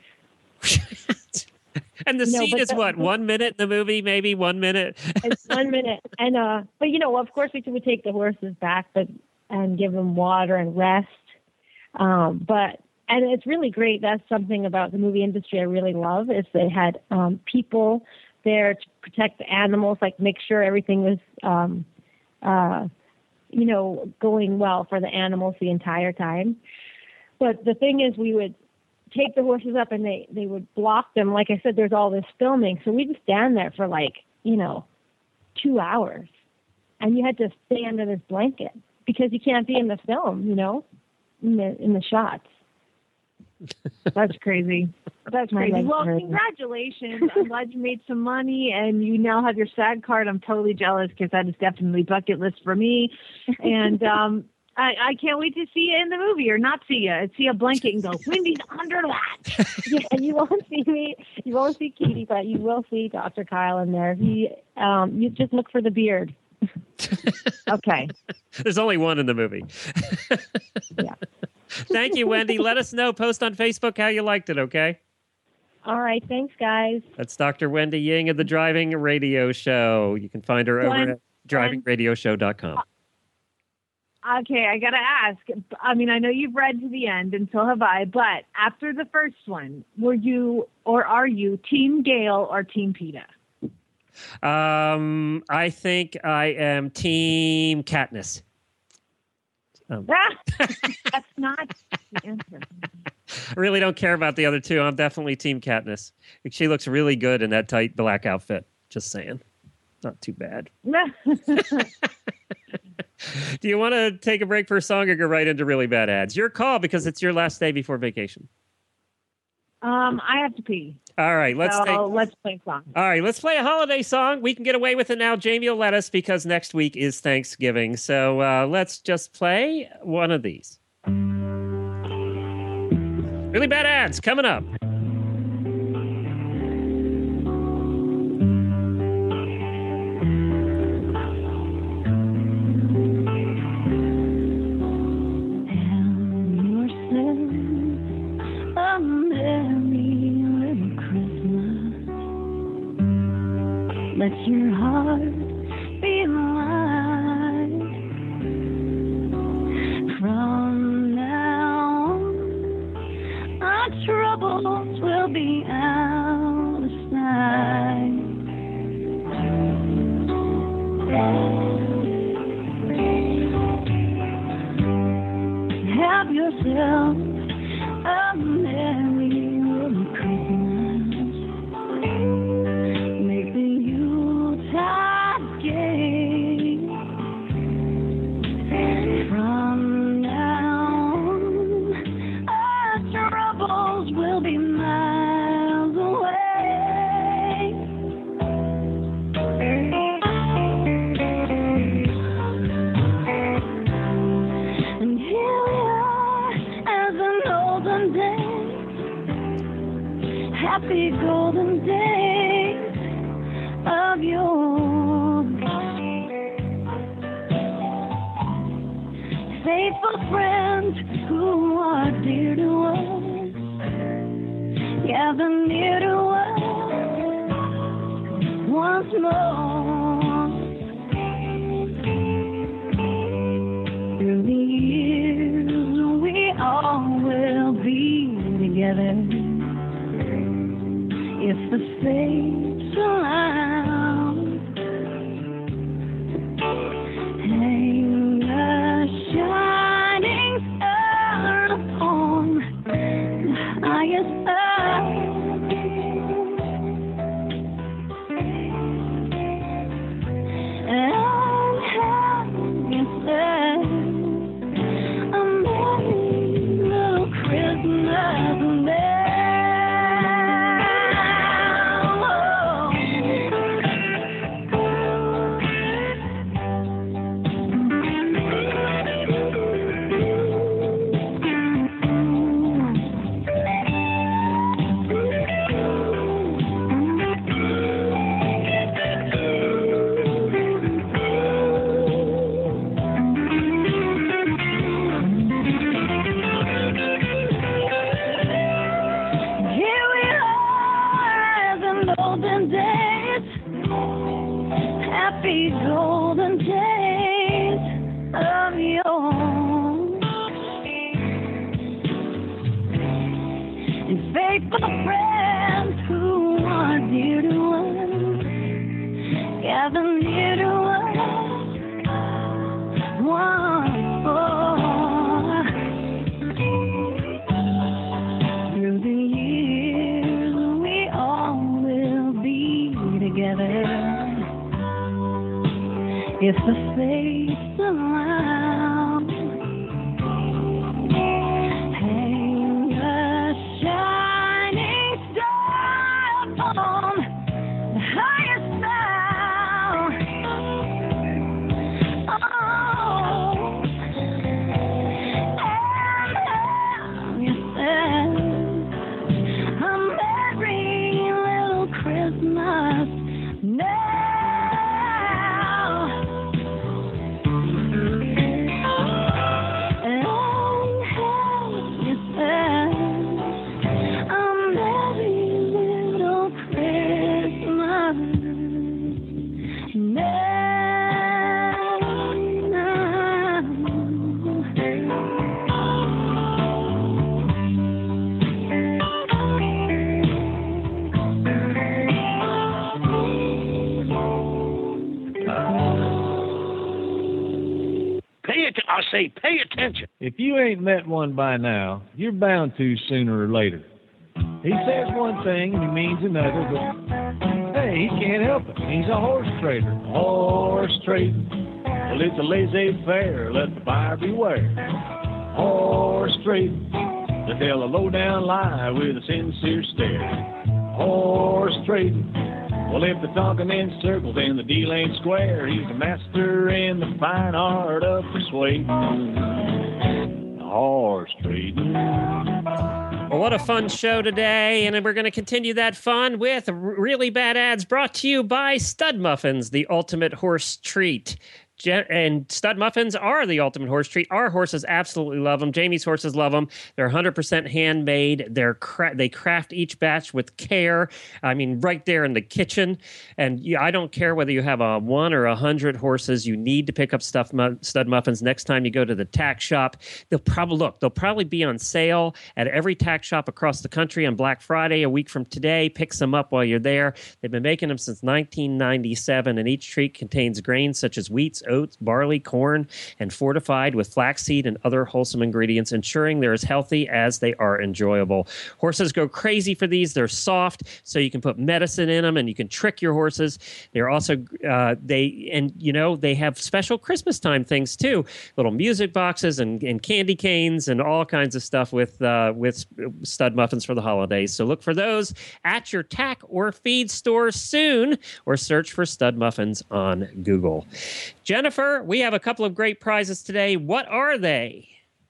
And the
No,
scene
but
is
the-
what, one minute in the movie, maybe one minute?
It's one minute, and uh, but you know, of course, we would take the horses back, but and give them water and rest. Um, but and it's really great. That's something about the movie industry I really love is they had um, people there to protect the animals, like make sure everything was, um, uh, you know, going well for the animals the entire time. But the thing is, we would take the horses up and they, they would block them. Like I said, there's all this filming. So we'd stand there for like, you know, two hours. And you had to stay under this blanket because you can't be in the film, you know, in the, in the shots.
That's crazy. That's
My
crazy.
legs
Well,
hurt.
congratulations. I'm glad you made some money and you now have your SAG card. I'm totally jealous because that is definitely bucket list for me. And um, I, I can't wait to see you in the movie or not see you. See a blanket and go, Wendy's under that.
Yeah, you won't see me. You won't see Katie, but you will see Doctor Kyle in there. He, um, you just look for the beard.
Okay.
There's only one in the movie.
Yeah.
Thank you, Wendy. Let us know. Post on Facebook how you liked it, okay?
All right. Thanks, guys.
That's Doctor Wendy Ying of the Driving Radio Show. You can find her over
Glenn,
at driving radio show dot com.
Okay, I got to ask. I mean, I know you've read to the end, and so have I, but after the first one, were you or are you Team Gail or Team PETA?
Um, I think I am Team Katniss. Um,
That's not the answer.
I really don't care about the other two. I'm definitely Team Katniss. She looks really good in that tight black outfit. Just saying. Not too bad. Do you want to take a break for a song or go right into really bad ads? Your call because it's your last day before vacation.
Um, I have to pee.
All right, let's
so
take,
let's play a song.
All right, let's play a holiday song. We can get away with it now. Jamie will let us because next week is Thanksgiving. So uh, let's just play one of these. Really bad ads coming up.
Let your heart be light. From now on, our troubles will be out of sight. Have yourself a merry little Christmas. Make the Yuletide gay. From now on, our troubles will be miles away. And here we are as in olden days, happy golden days of yore. Faithful friends who are dear to us, gather near to us once more. Through the years we all will be together if the fates allow. Hang a shining star upon the highest earth. And have yourself a merry little Christmas day. Here we are as in olden days, happy golden days of yore. And faithful friends who are dear to us, gather near to us once more. Through the the face around. Hang a shining star upon the highest bough. Oh, and have yourself a merry little Christmas now.
I say, pay attention.
If you ain't met one by now, you're bound to sooner or later. He says one thing and he means another, but hey, he can't help it. He's a horse trader. Horse trading. Well, it's a laissez-faire. Let the buyer beware. Horse trading. To tell a low-down lie with a sincere stare. Horse trading. Well, if they're talking in circles and the deal ain't square, he's a master in the fine art of persuading. Horse trading.
Well, what a fun show today, and we're going to continue that fun with really bad ads brought to you by Stud Muffins, the ultimate horse treat. And Stud Muffins are the ultimate horse treat. Our horses absolutely love them. Jamie's horses love them. They're one hundred percent handmade. They're cra- they craft each batch with care. I mean, right there in the kitchen. And yeah, I don't care whether you have a one or a hundred horses. You need to pick up stuff mu- Stud Muffins next time you go to the tack shop. They'll probably look. They'll probably be on sale at every tack shop across the country on Black Friday a week from today. Pick some up while you're there. They've been making them since nineteen ninety-seven, and each treat contains grains such as wheats, oats, barley, corn, and fortified with flaxseed and other wholesome ingredients, ensuring they're as healthy as they are enjoyable. Horses go crazy for these. They're soft, so you can put medicine in them and you can trick your horses. They're also, uh, they, and you know, they have special Christmas time things too. Little music boxes and, and candy canes and all kinds of stuff with, uh, with Stud Muffins for the holidays. So look for those at your tack or feed store soon, or search for Stud Muffins on Google. Jennifer, we have a couple of great prizes today. What are they?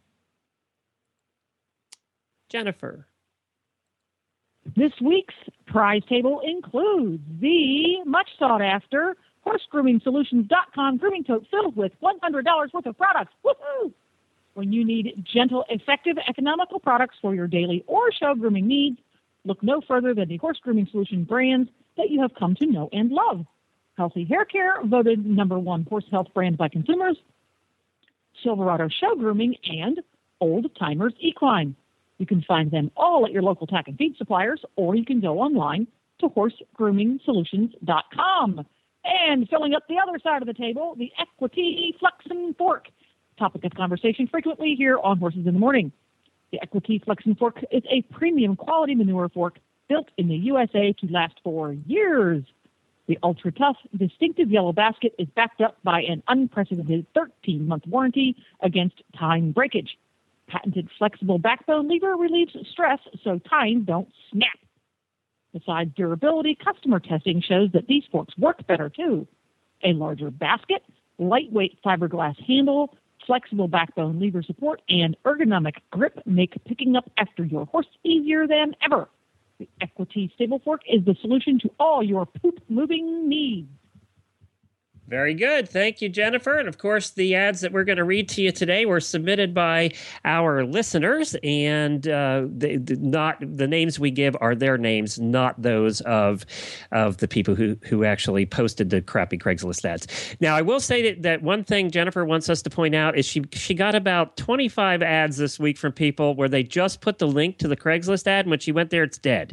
Jennifer.
This week's prize table includes the much sought after horse grooming solutions dot com grooming tote filled with one hundred dollars worth of products. Woohoo! When you need gentle, effective, economical products for your daily or show grooming needs, look no further than the Horse Grooming Solution brands that you have come to know and love. Healthy Hair Care, voted number one horse health brand by consumers, Silverado Show Grooming, and Old Timers Equine. You can find them all at your local tack and feed suppliers, or you can go online to horse grooming solutions dot com. And filling up the other side of the table, the Equity Flexen Fork, topic of conversation frequently here on Horses in the Morning. The Equity Flexen Fork is a premium quality manure fork built in the U S A to last for years. The ultra-tough, distinctive yellow basket is backed up by an unprecedented thirteen-month warranty against tine breakage. Patented flexible backbone lever relieves stress so tines don't snap. Besides durability, customer testing shows that these forks work better, too. A larger basket, lightweight fiberglass handle, flexible backbone lever support, and ergonomic grip make picking up after your horse easier than ever. The Equity Stable Fork is the solution to all your poop-moving needs.
Very good. Thank you, Jennifer. And of course, the ads that we're going to read to you today were submitted by our listeners, and uh, the, the, not the names we give are their names, not those of of the people who, who actually posted the crappy Craigslist ads. Now, I will say that, that one thing Jennifer wants us to point out is she she got about twenty-five ads this week from people where they just put the link to the Craigslist ad, and when she went there, it's dead.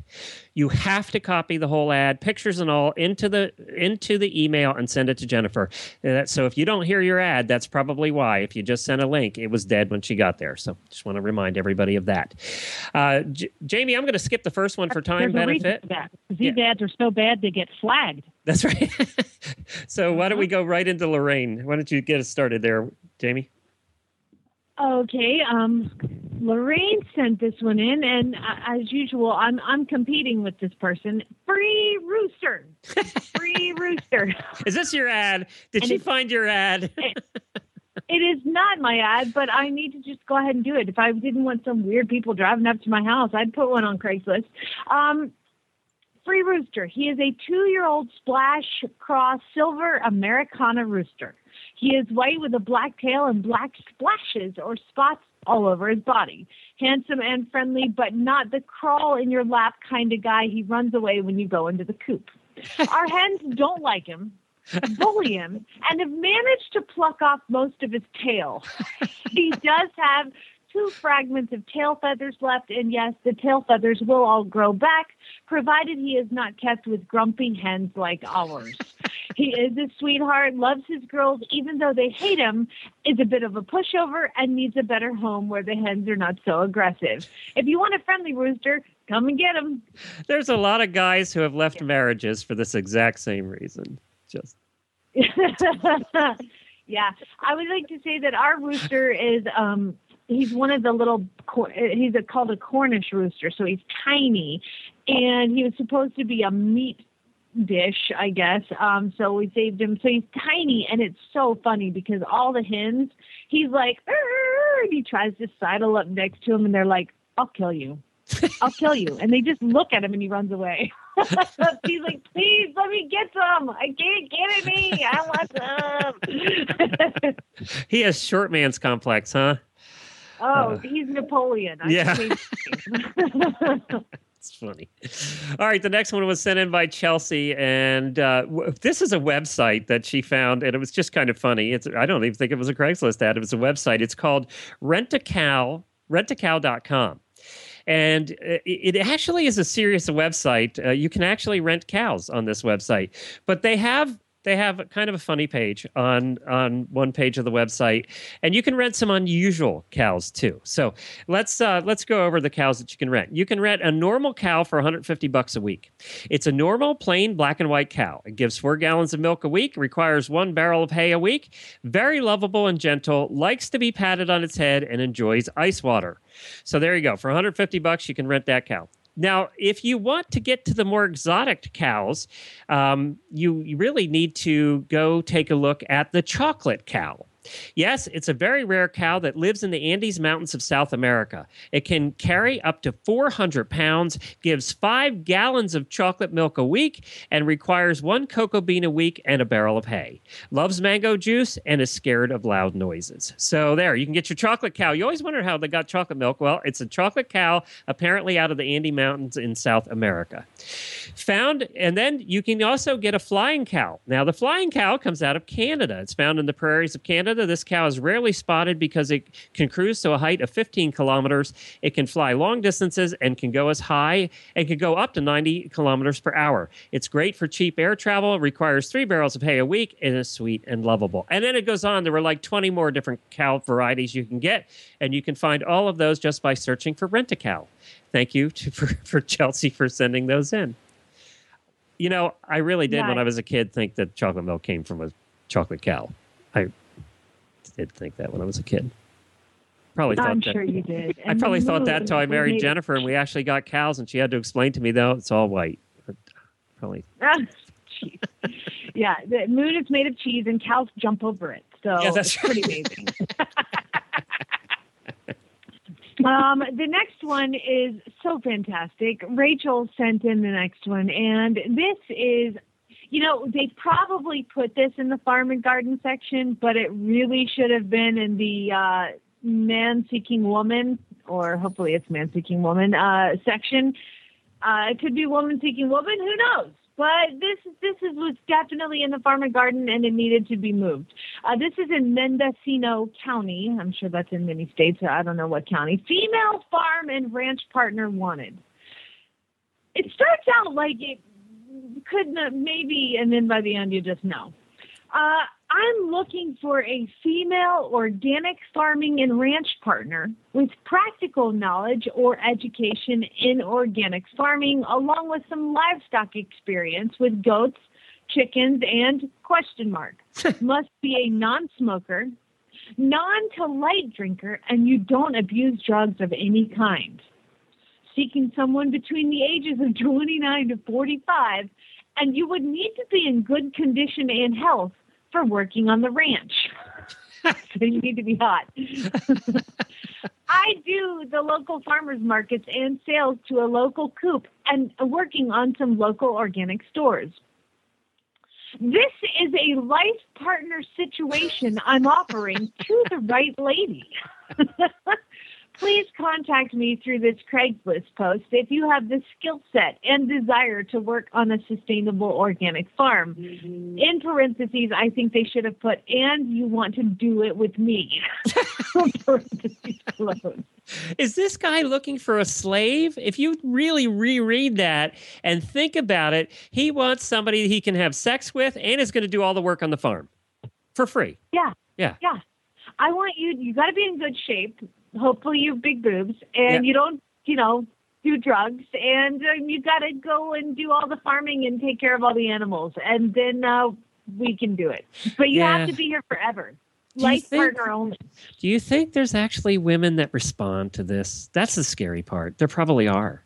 You have to copy the whole ad, pictures and all, into the into the email and send it to Jennifer. Uh, so if you don't hear your ad, that's probably why. If you just sent a link, it was dead when she got there. So just want to remind everybody of that. Uh, J- Jamie, I'm going to skip the first one for time
There's a reason
benefit.
for that. These ads are so bad they get flagged.
That's right. So why don't we go right into Lorraine? Why don't you get us started there, Jamie?
Okay, um, Lorraine sent this one in, and uh, as usual, I'm I'm competing with this person. Free rooster, free rooster.
Is this your ad? Did
And
she
it's-
find your ad?
it, it is not my ad, but I need to just go ahead and do it. If I didn't want some weird people driving up to my house, I'd put one on Craigslist. Um, free rooster. He is a two-year-old splash cross silver Americana rooster. He is white with a black tail and black splashes or spots all over his body. Handsome and friendly, but not the crawl in your lap kind of guy. He runs away when you go into the coop. Our hens don't like him, bully him, and have managed to pluck off most of his tail. He does have two fragments of tail feathers left, and yes, the tail feathers will all grow back, provided he is not kept with grumpy hens like ours. He is a sweetheart, loves his girls, even though they hate him, is a bit of a pushover, and needs a better home where the hens are not so aggressive. If you want a friendly rooster, come and get him.
There's a lot of guys who have left marriages for this exact same reason. Just
Yeah, I would like to say that our rooster is, um, he's one of the little, cor- he's a, called a Cornish rooster, so he's tiny, and he was supposed to be a meat dish, I guess. Um, so we saved him. So he's tiny, and it's so funny because all the hens, he's like, "Arr!" and he tries to sidle up next to him, and they're like, "I'll kill you. I'll kill you." And they just look at him, and he runs away. He's like, "Please let me get some. I can't get it me. I want some."
he has short man's complex, huh?
Oh,
Uh,
he's Napoleon. I
yeah.
think-
It's funny. All right, the next one was sent in by Chelsea, and uh, w- this is a website that she found, and it was just kind of funny. It's I don't even think it was a Craigslist ad. It was a website. It's called Rent a Cow, rent a cow dot com. And it, it actually is a serious website. Uh, you can actually rent cows on this website, but they have they have kind of a funny page on on one page of the website, and you can rent some unusual cows too. So let's uh, let's go over the cows that you can rent. You can rent a normal cow for one hundred fifty bucks a week. It's a normal, plain black and white cow. It gives four gallons of milk a week, requires one barrel of hay a week. Very lovable and gentle, likes to be patted on its head, and enjoys ice water. So there you go. For one hundred fifty bucks, you can rent that cow. Now, if you want to get to the more exotic cows, um, you, you really need to go take a look at the chocolate cow. Yes, it's a very rare cow that lives in the Andes Mountains of South America. It can carry up to four hundred pounds, gives five gallons of chocolate milk a week, and requires one cocoa bean a week and a barrel of hay. Loves mango juice and is scared of loud noises. So there, you can get your chocolate cow. You always wonder how they got chocolate milk. Well, it's a chocolate cow, apparently out of the Andes Mountains in South America. Found, and then you can also get a flying cow. Now, the flying cow comes out of Canada. It's found in the prairies of Canada. This cow is rarely spotted because it can cruise to a height of fifteen kilometers. It can fly long distances and can go as high and can go up to ninety kilometers per hour. It's great for cheap air travel. It requires three barrels of hay a week and is sweet and lovable. And then it goes on. There were like twenty more different cow varieties you can get, and you can find all of those just by searching for Rent a Cow. Thank you to, for, for Chelsea for sending those in. You know, I really did,
Yeah.
when I was a kid, think that chocolate milk came from a chocolate cow. I did think that when I was a kid. Probably thought
I'm
that.
sure you did.
I
And
probably
the
thought
moon
that until I
was
married
made-
Jennifer, and we actually got cows, and she had to explain to me, though, it's all white. But probably.
Ah, cheese. Yeah, the moon is made of cheese, and cows jump over it. So
Yeah, that's
it's pretty amazing. Um, the next one is so fantastic. Rachel sent in the next one, and this is, you know, they probably put this in the farm and garden section, but it really should have been in the uh, man seeking woman, or hopefully it's man seeking woman uh, section. Uh, it could be woman seeking woman, who knows? But this this is was definitely in the farm and garden, and it needed to be moved. Uh, this is in Mendocino County. I'm sure that's in many states. I don't know what county. Female farm and ranch partner wanted. it starts out like it could not, maybe, and then by the end you just know. Uh, I'm looking for a female organic farming and ranch partner with practical knowledge or education in organic farming, along with some livestock experience with goats, chickens, and question mark. Must be a non-smoker, non to light drinker, and you don't abuse drugs of any kind. Seeking someone between the ages of twenty-nine to forty-five, and you would need to be in good condition and health for working on the ranch. So you need to be hot. I do the local farmers markets and sales to a local coop and working on some local organic stores. This is a life partner situation I'm offering to the right lady. Please contact me through this Craigslist post if you have the skill set and desire to work on a sustainable organic farm. Mm-hmm. In parentheses, I think they should have put, and you want to do it with me.
Is this guy looking for a slave? If you really reread that and think about it, he wants somebody he can have sex with and is going to do all the work on the farm for free.
Yeah.
Yeah.
Yeah. I want you, you got to be in good shape. Hopefully you have big boobs and
Yeah.
you don't, you know, do drugs, and uh, you got to go and do all the farming and take care of all the animals, and then uh, we can do it. But you
Yeah.
have to be here forever.
Do you
Life
think-
partner only.
Do you think there's actually women that respond to this? That's the scary part. There probably are.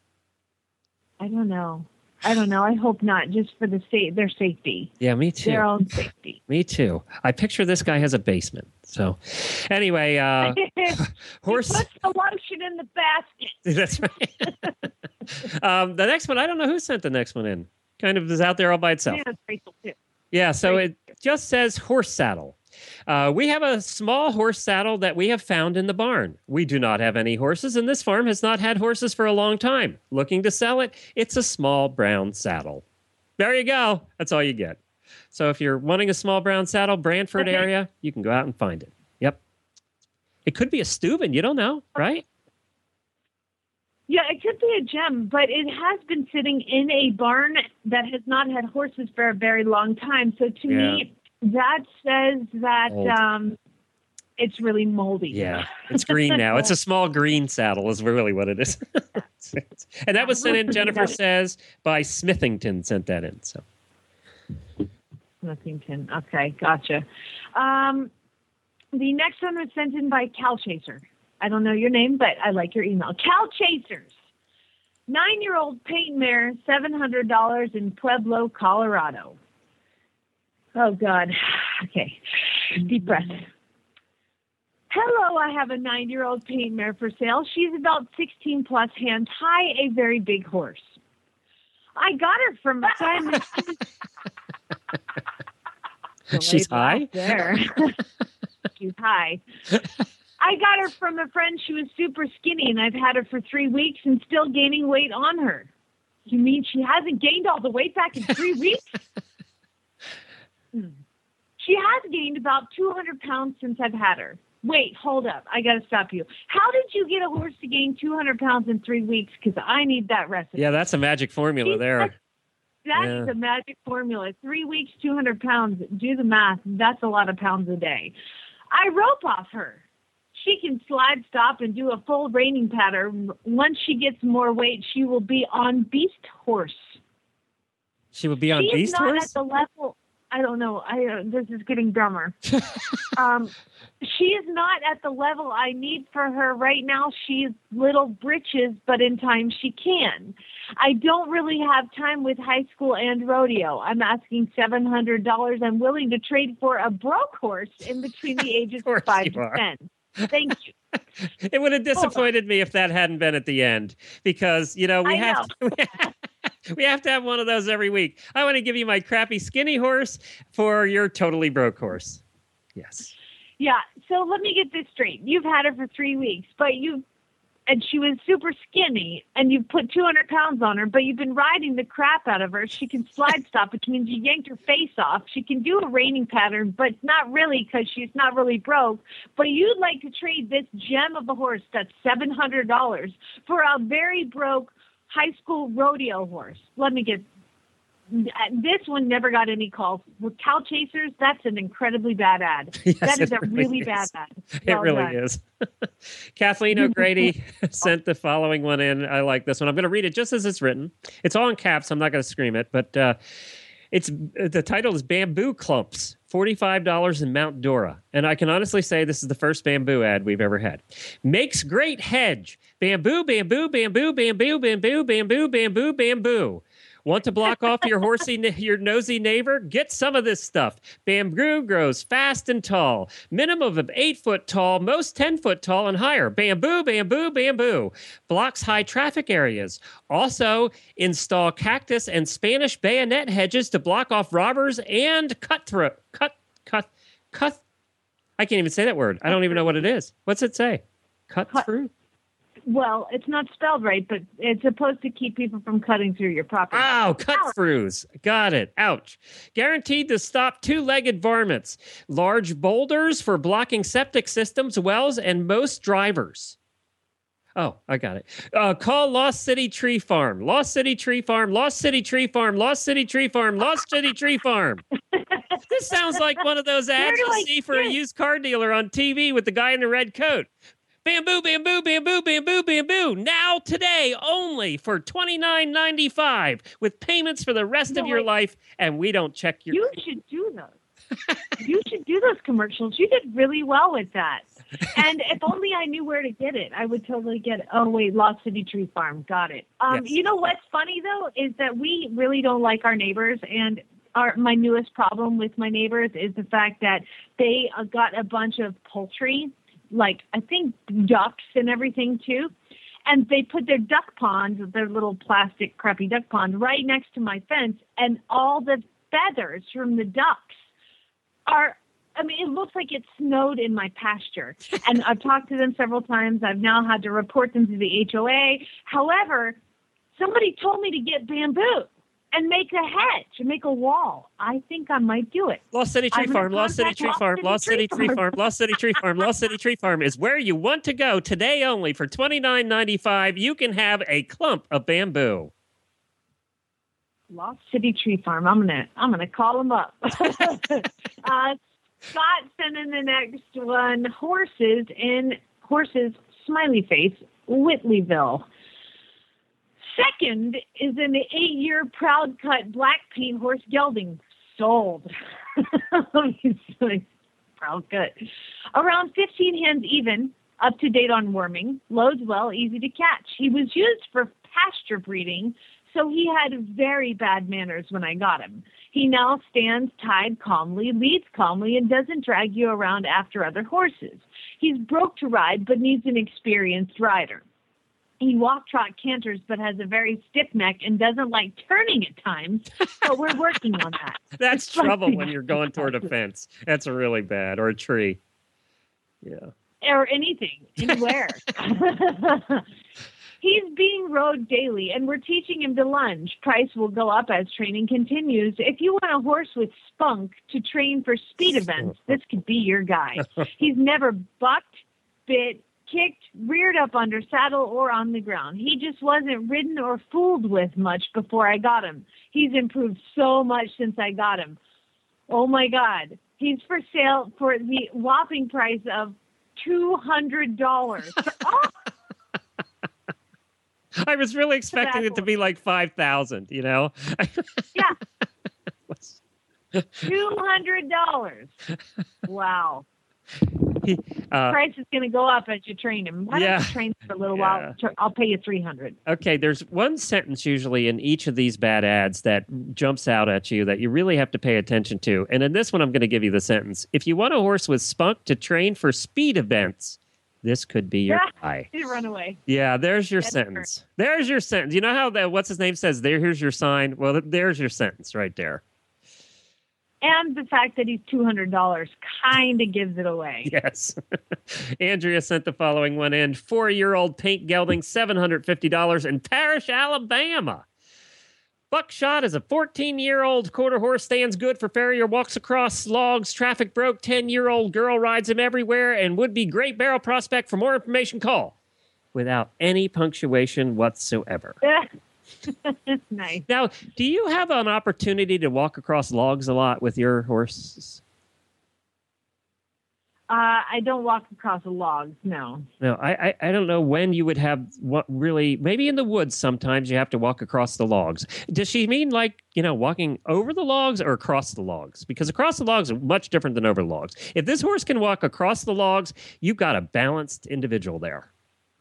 I don't know. I don't know. I hope not, just for the sa- their safety.
Yeah, me too.
Their own safety.
Me too. I picture this guy has a basement. So, anyway, uh, horse.
He puts the lotion in the basket.
That's right. um, the next one, I don't know who sent the next one in. Kind of is out there all by itself.
Yeah, Rachel too.
Yeah, so it just says horse saddle. Uh, we have a small horse saddle that we have found in the barn. We do not have any horses, and this farm has not had horses for a long time. Looking to sell it, it's a small brown saddle. There you go. That's all you get. So if you're wanting a small brown saddle, Brantford
Okay.
area, you can go out and find it. Yep. It could be a Steuben. You don't know, right?
Yeah, it could be a gem, but it has been sitting in a barn that has not had horses for a very long time. So to me, that says that
Old.
um, it's really moldy.
Yeah, it's green now. It's a small green saddle is really what it is. And that was sent in, Jennifer says, by Smithington sent that in. So
Smithington. Okay, gotcha. Um, the next one was sent in by Cow Chaser. I don't know your name, but I like your email. Cow Chasers. Nine-year-old paint mare, seven hundred dollars in Pueblo, Colorado. Oh, God. Okay. Deep breath. Hello, I have a nine-year-old paint mare for sale. She's about sixteen plus, hands high, a very big horse. I got her from Simon.
she's high.
There. She's high. I got her from a friend. She was super skinny, and I've had her for three weeks and still gaining weight on her. You mean she hasn't gained all the weight back in three weeks? Hmm. She has gained about two hundred pounds since I've had her. Wait, hold up. I got to stop you. How did you get a horse to gain two hundred pounds in three weeks? Because I need that recipe.
Yeah, that's a magic formula there.
That
Yeah.
is a magic formula. Three weeks, two hundred pounds. Do the math. That's a lot of pounds a day. I rope off her. She can slide, stop, and do a full reining pattern. Once she gets more weight, she will be on Beast Horse.
She would be on
she is
Beast
not
Horse?
at the level. I don't know. I uh, this is getting dumber. um, she is not at the level I need for her right now. She's little britches, but in time she can. I don't really have time with high school and rodeo. I'm asking seven hundred dollars. I'm willing to trade for a broke horse in between the ages of five
you
to
are.
ten. Thank you.
It would have disappointed me if that hadn't been at the end, because you know we
I
have
know.
to, we have to have one of those every week. I want to give you my crappy skinny horse for your totally broke horse. Yes.
Yeah. So let me get this straight. You've had her for three weeks, but you and she was super skinny, and you put two hundred pounds on her, but you've been riding the crap out of her. She can slide stop, which means you yanked her face off. She can do a reining pattern, but not really because she's not really broke. But you'd like to trade this gem of a horse that's seven hundred dollars for a very broke high school rodeo horse. Let me get this one never got any calls. With Cow Chasers, that's an incredibly bad ad.
Yes,
that is
it
a
really
really
is.
bad ad.
It
Well
really
done.
is. Kathleen O'Grady sent the following one in. I like this one. I'm going to read it just as it's written. It's all in caps. I'm not going to scream it, but uh, it's the title is Bamboo Clumps, forty-five dollars in Mount Dora. And I can honestly say this is the first bamboo ad we've ever had. Makes great hedge. Bamboo, bamboo, bamboo, bamboo, bamboo, bamboo, bamboo, bamboo. Want to block off your horsey, your nosy neighbor? Get some of this stuff. Bamboo grows fast and tall. Minimum of eight foot tall, most ten foot tall and higher. Bamboo, bamboo, bamboo. Blocks high traffic areas. Also, install cactus and Spanish bayonet hedges to block off robbers and cutthroat. Cut, cut, cut. I can't even say that word. I don't even know what it is. What's it say? Cut, cut. through?
Well, it's not spelled right, but it's supposed to keep people from cutting through your property.
Oh, cut-throughs. Got it. Ouch. Guaranteed to stop two-legged varmints. Large boulders for blocking septic systems, wells, and most drivers. Oh, I got it. Uh, call Lost City Tree Farm. Lost City Tree Farm. Lost City Tree Farm. Lost City Tree Farm. Lost City Tree Farm. This sounds like one of those ads you
I
see for a used car dealer on T V with the guy in the red coat. Bamboo, bamboo, bamboo, bamboo, bamboo. Now, today, only for twenty-nine ninety-five with payments for the rest
No,
of your
wait.
life, and we don't check your...
You should do those. You should do those commercials. You did really well with that. And if only I knew where to get it, I would totally get it. Oh, wait, Lost City Tree Farm. Got it. Um,
Yes.
You know what's funny, though, is that we really don't like our neighbors. And our my newest problem with my neighbors is the fact that they uh, got a bunch of poultry, like I think ducks and everything, too. And they put their duck ponds, their little plastic crappy duck ponds, right next to my fence. And all the feathers from the ducks are, I mean, it looks like it snowed in my pasture. And I've talked to them several times. I've now had to report them to the H O A. However, somebody told me to get bamboo and make a hedge and make a wall. I think I might do it.
Lost City Tree
I'm
Farm,
gonna
Lost City
contact
Tree Farm, Lost City Tree Farm, Lost City Tree Farm, Lost City Tree Farm is where you want to go today only for twenty-nine ninety-five. You can have a clump of bamboo.
Lost City Tree Farm. I'm gonna I'm gonna call them up. uh, Scott sent in the next one. Horses in horses smiley face Whitleyville. Second is an eight-year proud cut black paint horse gelding. Sold. He's like, proud cut. Around fifteen hands even, up to date on worming, loads well, easy to catch. He was used for pasture breeding, so he had very bad manners when I got him. He now stands tied calmly, leads calmly, and doesn't drag you around after other horses. He's broke to ride, but needs an experienced rider. He walk, trot, canters, but has a very stiff neck and doesn't like turning at times, but we're working on that.
That's trouble when you're going toward a fence. That's really bad. Or a tree. Yeah.
Or anything, anywhere. He's being rode daily, and we're teaching him to lunge. Price will go up as training continues. If you want a horse with spunk to train for speed events, this could be your guy. He's never bucked, bit, kicked, reared up under saddle, or on the ground. He just wasn't ridden or fooled with much before I got him. He's improved so much since I got him. Oh, my God. He's for sale for the whopping price of two hundred dollars. Oh!
I was really expecting it to be like five thousand, you know?
Yeah. two hundred dollars. Wow.
He, uh,
Price is going to go up as you train him. Why
yeah.
don't you train for a little
Yeah.
while? Tr- I'll pay you three hundred dollars.
Okay, there's one sentence usually in each of these bad ads that jumps out at you that you really have to pay attention to. And in this one, I'm going to give you the sentence. If you want a horse with spunk to train for speed events, this could be your guy.
You run away.
Yeah, there's your
That's
sentence. There's your sentence. You know how that what's his name says, there, here's your sign? Well, there's your sentence right there.
And the fact that he's two hundred dollars kind of gives it away.
Yes. Andrea sent the following one in. Four-year-old paint gelding, seven hundred fifty dollars in Parrish, Alabama. Buckshot is a fourteen-year-old quarter horse, stands good for farrier, walks across logs, traffic broke, ten-year-old girl rides him everywhere, and would be great barrel prospect. For more information, call without any punctuation whatsoever.
Nice.
Now, do you have an opportunity to walk across logs a lot with your horses?
Uh, I don't walk across logs, no.
No, I, I, I don't know when you would have what really, maybe in the woods sometimes you have to walk across the logs. Does she mean like, you know, walking over the logs or across the logs? Because across the logs are much different than over the logs. If this horse can walk across the logs, you've got a balanced individual there.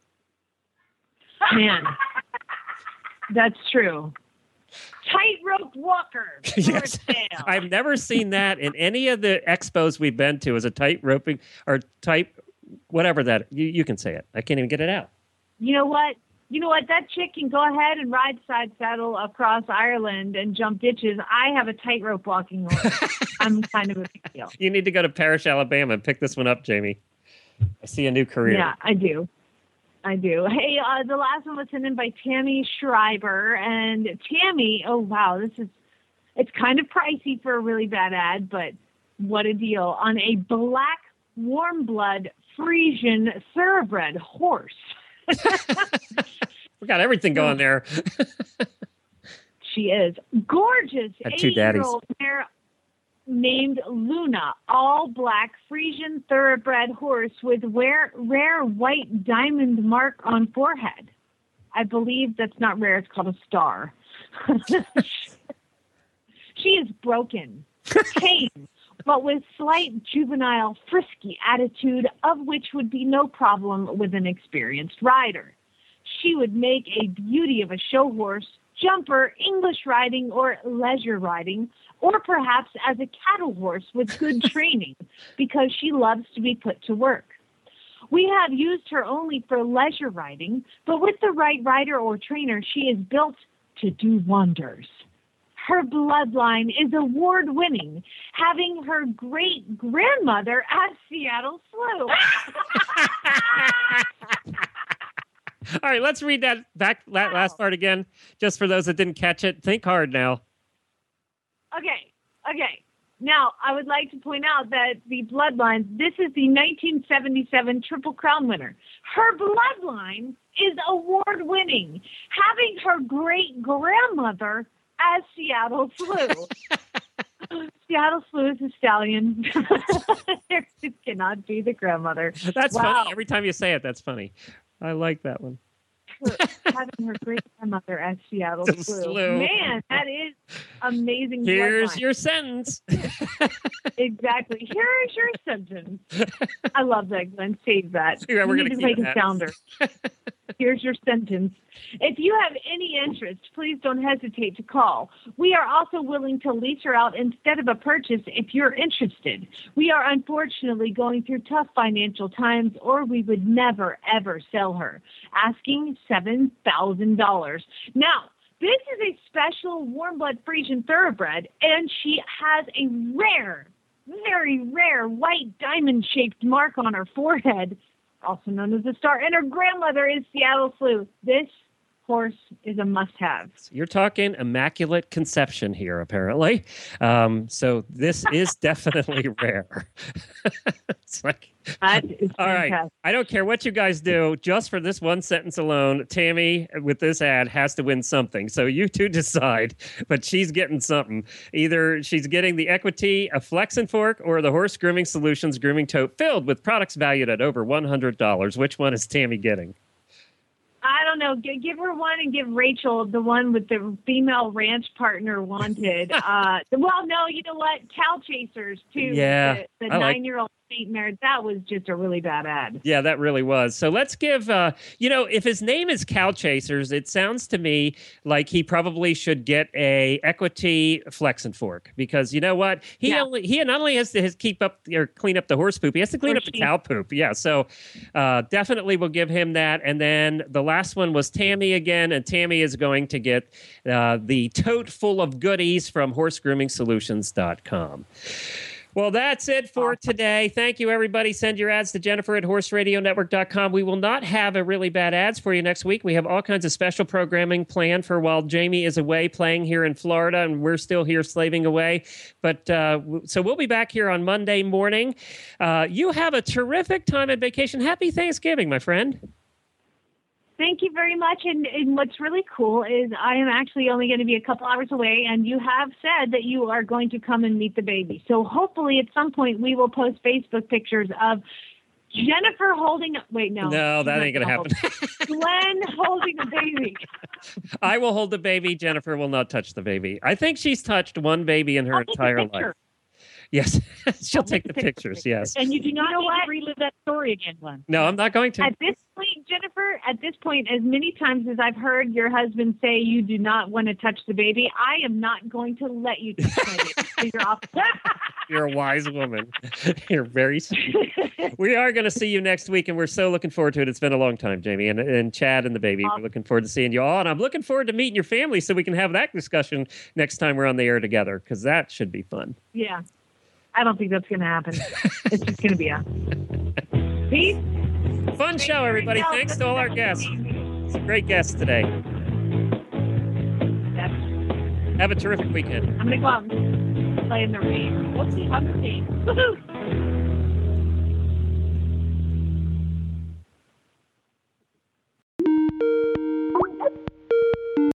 Man, that's true. Tightrope walker.
Yes. I've never seen that in any of the expos we've been to as a tight roping or tight, whatever that, you, you can say it. I can't even get it out.
You know what? You know what? That chick can go ahead and ride side saddle across Ireland and jump ditches. I have a tightrope walking horse. I'm kind of a big deal.
You need to go to Parrish, Alabama and pick this one up, Jamie. I see a new career.
Yeah, I do. I do. Hey, uh, the last one was sent in by Tammy Schreiber. And Tammy, oh, wow, this is, it's kind of pricey for a really bad ad, but what a deal. On a black warm blood Frisian thoroughbred horse.
We got everything going there.
She is gorgeous.
Had two daddies.
Eight-year-old mare named Luna, all black Frisian thoroughbred horse with rare, rare white diamond mark on forehead. I believe that's not rare. It's called a star. She is broken, tame, but with slight juvenile, frisky attitude, of which would be no problem with an experienced rider. She would make a beauty of a show horse, jumper, English riding, or leisure riding, or perhaps as a cattle horse with good training, because she loves to be put to work. We have used her only for leisure riding, but with the right rider or trainer, she is built to do wonders. Her bloodline is award-winning, having her great-grandmother at Seattle Slew.
All right, let's read that back that last part again, just for those that didn't catch it. Think hard now.
Okay, okay. Now, I would like to point out that the bloodline, this is the nineteen seventy-seven Triple Crown winner. Her bloodline is award-winning, having her great-grandmother as Seattle Slew. Seattle Slew is a stallion. It cannot be the grandmother.
That's
wow.
funny. Every time you say it, that's funny. I like that one.
Having her great grandmother as Seattle
The
Slew.
Slew.
Man, that is amazing.
Here's
bloodline.
your sentence.
Exactly. Here's your sentence. I love that, Glenn. Save that.
Yeah, we're
You
gonna
need to
keep
make
that.
a sounder. Here's your sentence. If you have any interest, please don't hesitate to call. We are also willing to lease her out instead of a purchase if you're interested. We are unfortunately going through tough financial times, or we would never, ever sell her. Asking seven thousand dollars. Now, this is a special warm blood Frisian thoroughbred, and she has a rare, very rare white diamond-shaped mark on her forehead, also known as a star, and her grandmother is Seattle Slew. This horse is a must-have.
You're talking immaculate conception here, apparently. Um, so this is definitely rare. It's like,
that is
all right.
fantastic.
I don't care what you guys do. Just for this one sentence alone, Tammy, with this ad, has to win something. So you two decide. But she's getting something. Either she's getting the Equity, a Flex and Fork, or the Horse Grooming Solutions grooming tote filled with products valued at over one hundred dollars. Which one is Tammy getting?
I don't know. G- give her one and give Rachel the one with the female ranch partner wanted. uh, well, no, you know what? Cow Chasers, too.
Yeah,
The, the
I like-
nine-year-old Saint Mare. That was just a really bad ad.
Yeah, that really was. So let's give, uh, you know, if his name is Cow Chasers, it sounds to me like he probably should get a Equity Flex and Fork, because you know what? He
Yeah.
only he not only has to his keep up or clean up the horse poop, he has to clean
Or
up the
she.
cow poop. Yeah, so uh, definitely we'll give him that. And then the last one was Tammy again, and Tammy is going to get uh, the tote full of goodies from horse grooming solutions dot com. Well, that's it for today. Thank you, everybody. Send your ads to Jennifer at horse radio network dot com. We will not have a really bad ads for you next week. We have all kinds of special programming planned for while Jamie is away playing here in Florida, and we're still here slaving away. But uh, w- so we'll be back here on Monday morning. Uh, you have a terrific time at vacation. Happy Thanksgiving, my friend.
Thank you very much. And, and what's really cool is I am actually only going to be a couple hours away, and you have said that you are going to come and meet the baby. So hopefully at some point we will post Facebook pictures of Jennifer holding. Wait, no.
No, that ain't going to happen.
Glenn holding a baby.
I will hold the baby. Jennifer will not touch the baby. I think she's touched one baby in her
I'll take the
entire
picture.
life. Yes, she'll
I'll
take
take
the
the
pictures.
picture.
Yes.
And you do not
You know
need
what?
to relive that story again, Glenn.
No, I'm not going to.
At this point, Jennifer, at this point, as many times as I've heard your husband say you do not want to touch the baby, I am not going to let you touch my baby. So you're off.
You're a wise woman. You're very sweet. We are going to see you next week, and we're so looking forward to it. It's been a long time, Jamie, and, and Chad and the baby. We're looking forward to seeing you all, and I'm looking forward to meeting your family so we can have that discussion next time we're on the air together, because that should be fun.
Yeah. I don't think that's going to happen. It's just going to be a peace.
Fun show, everybody. Thanks to all our guests. Some great guests today. Have a terrific weekend.
I'm going to go out and play in the rain. What's the other game? Woohoo!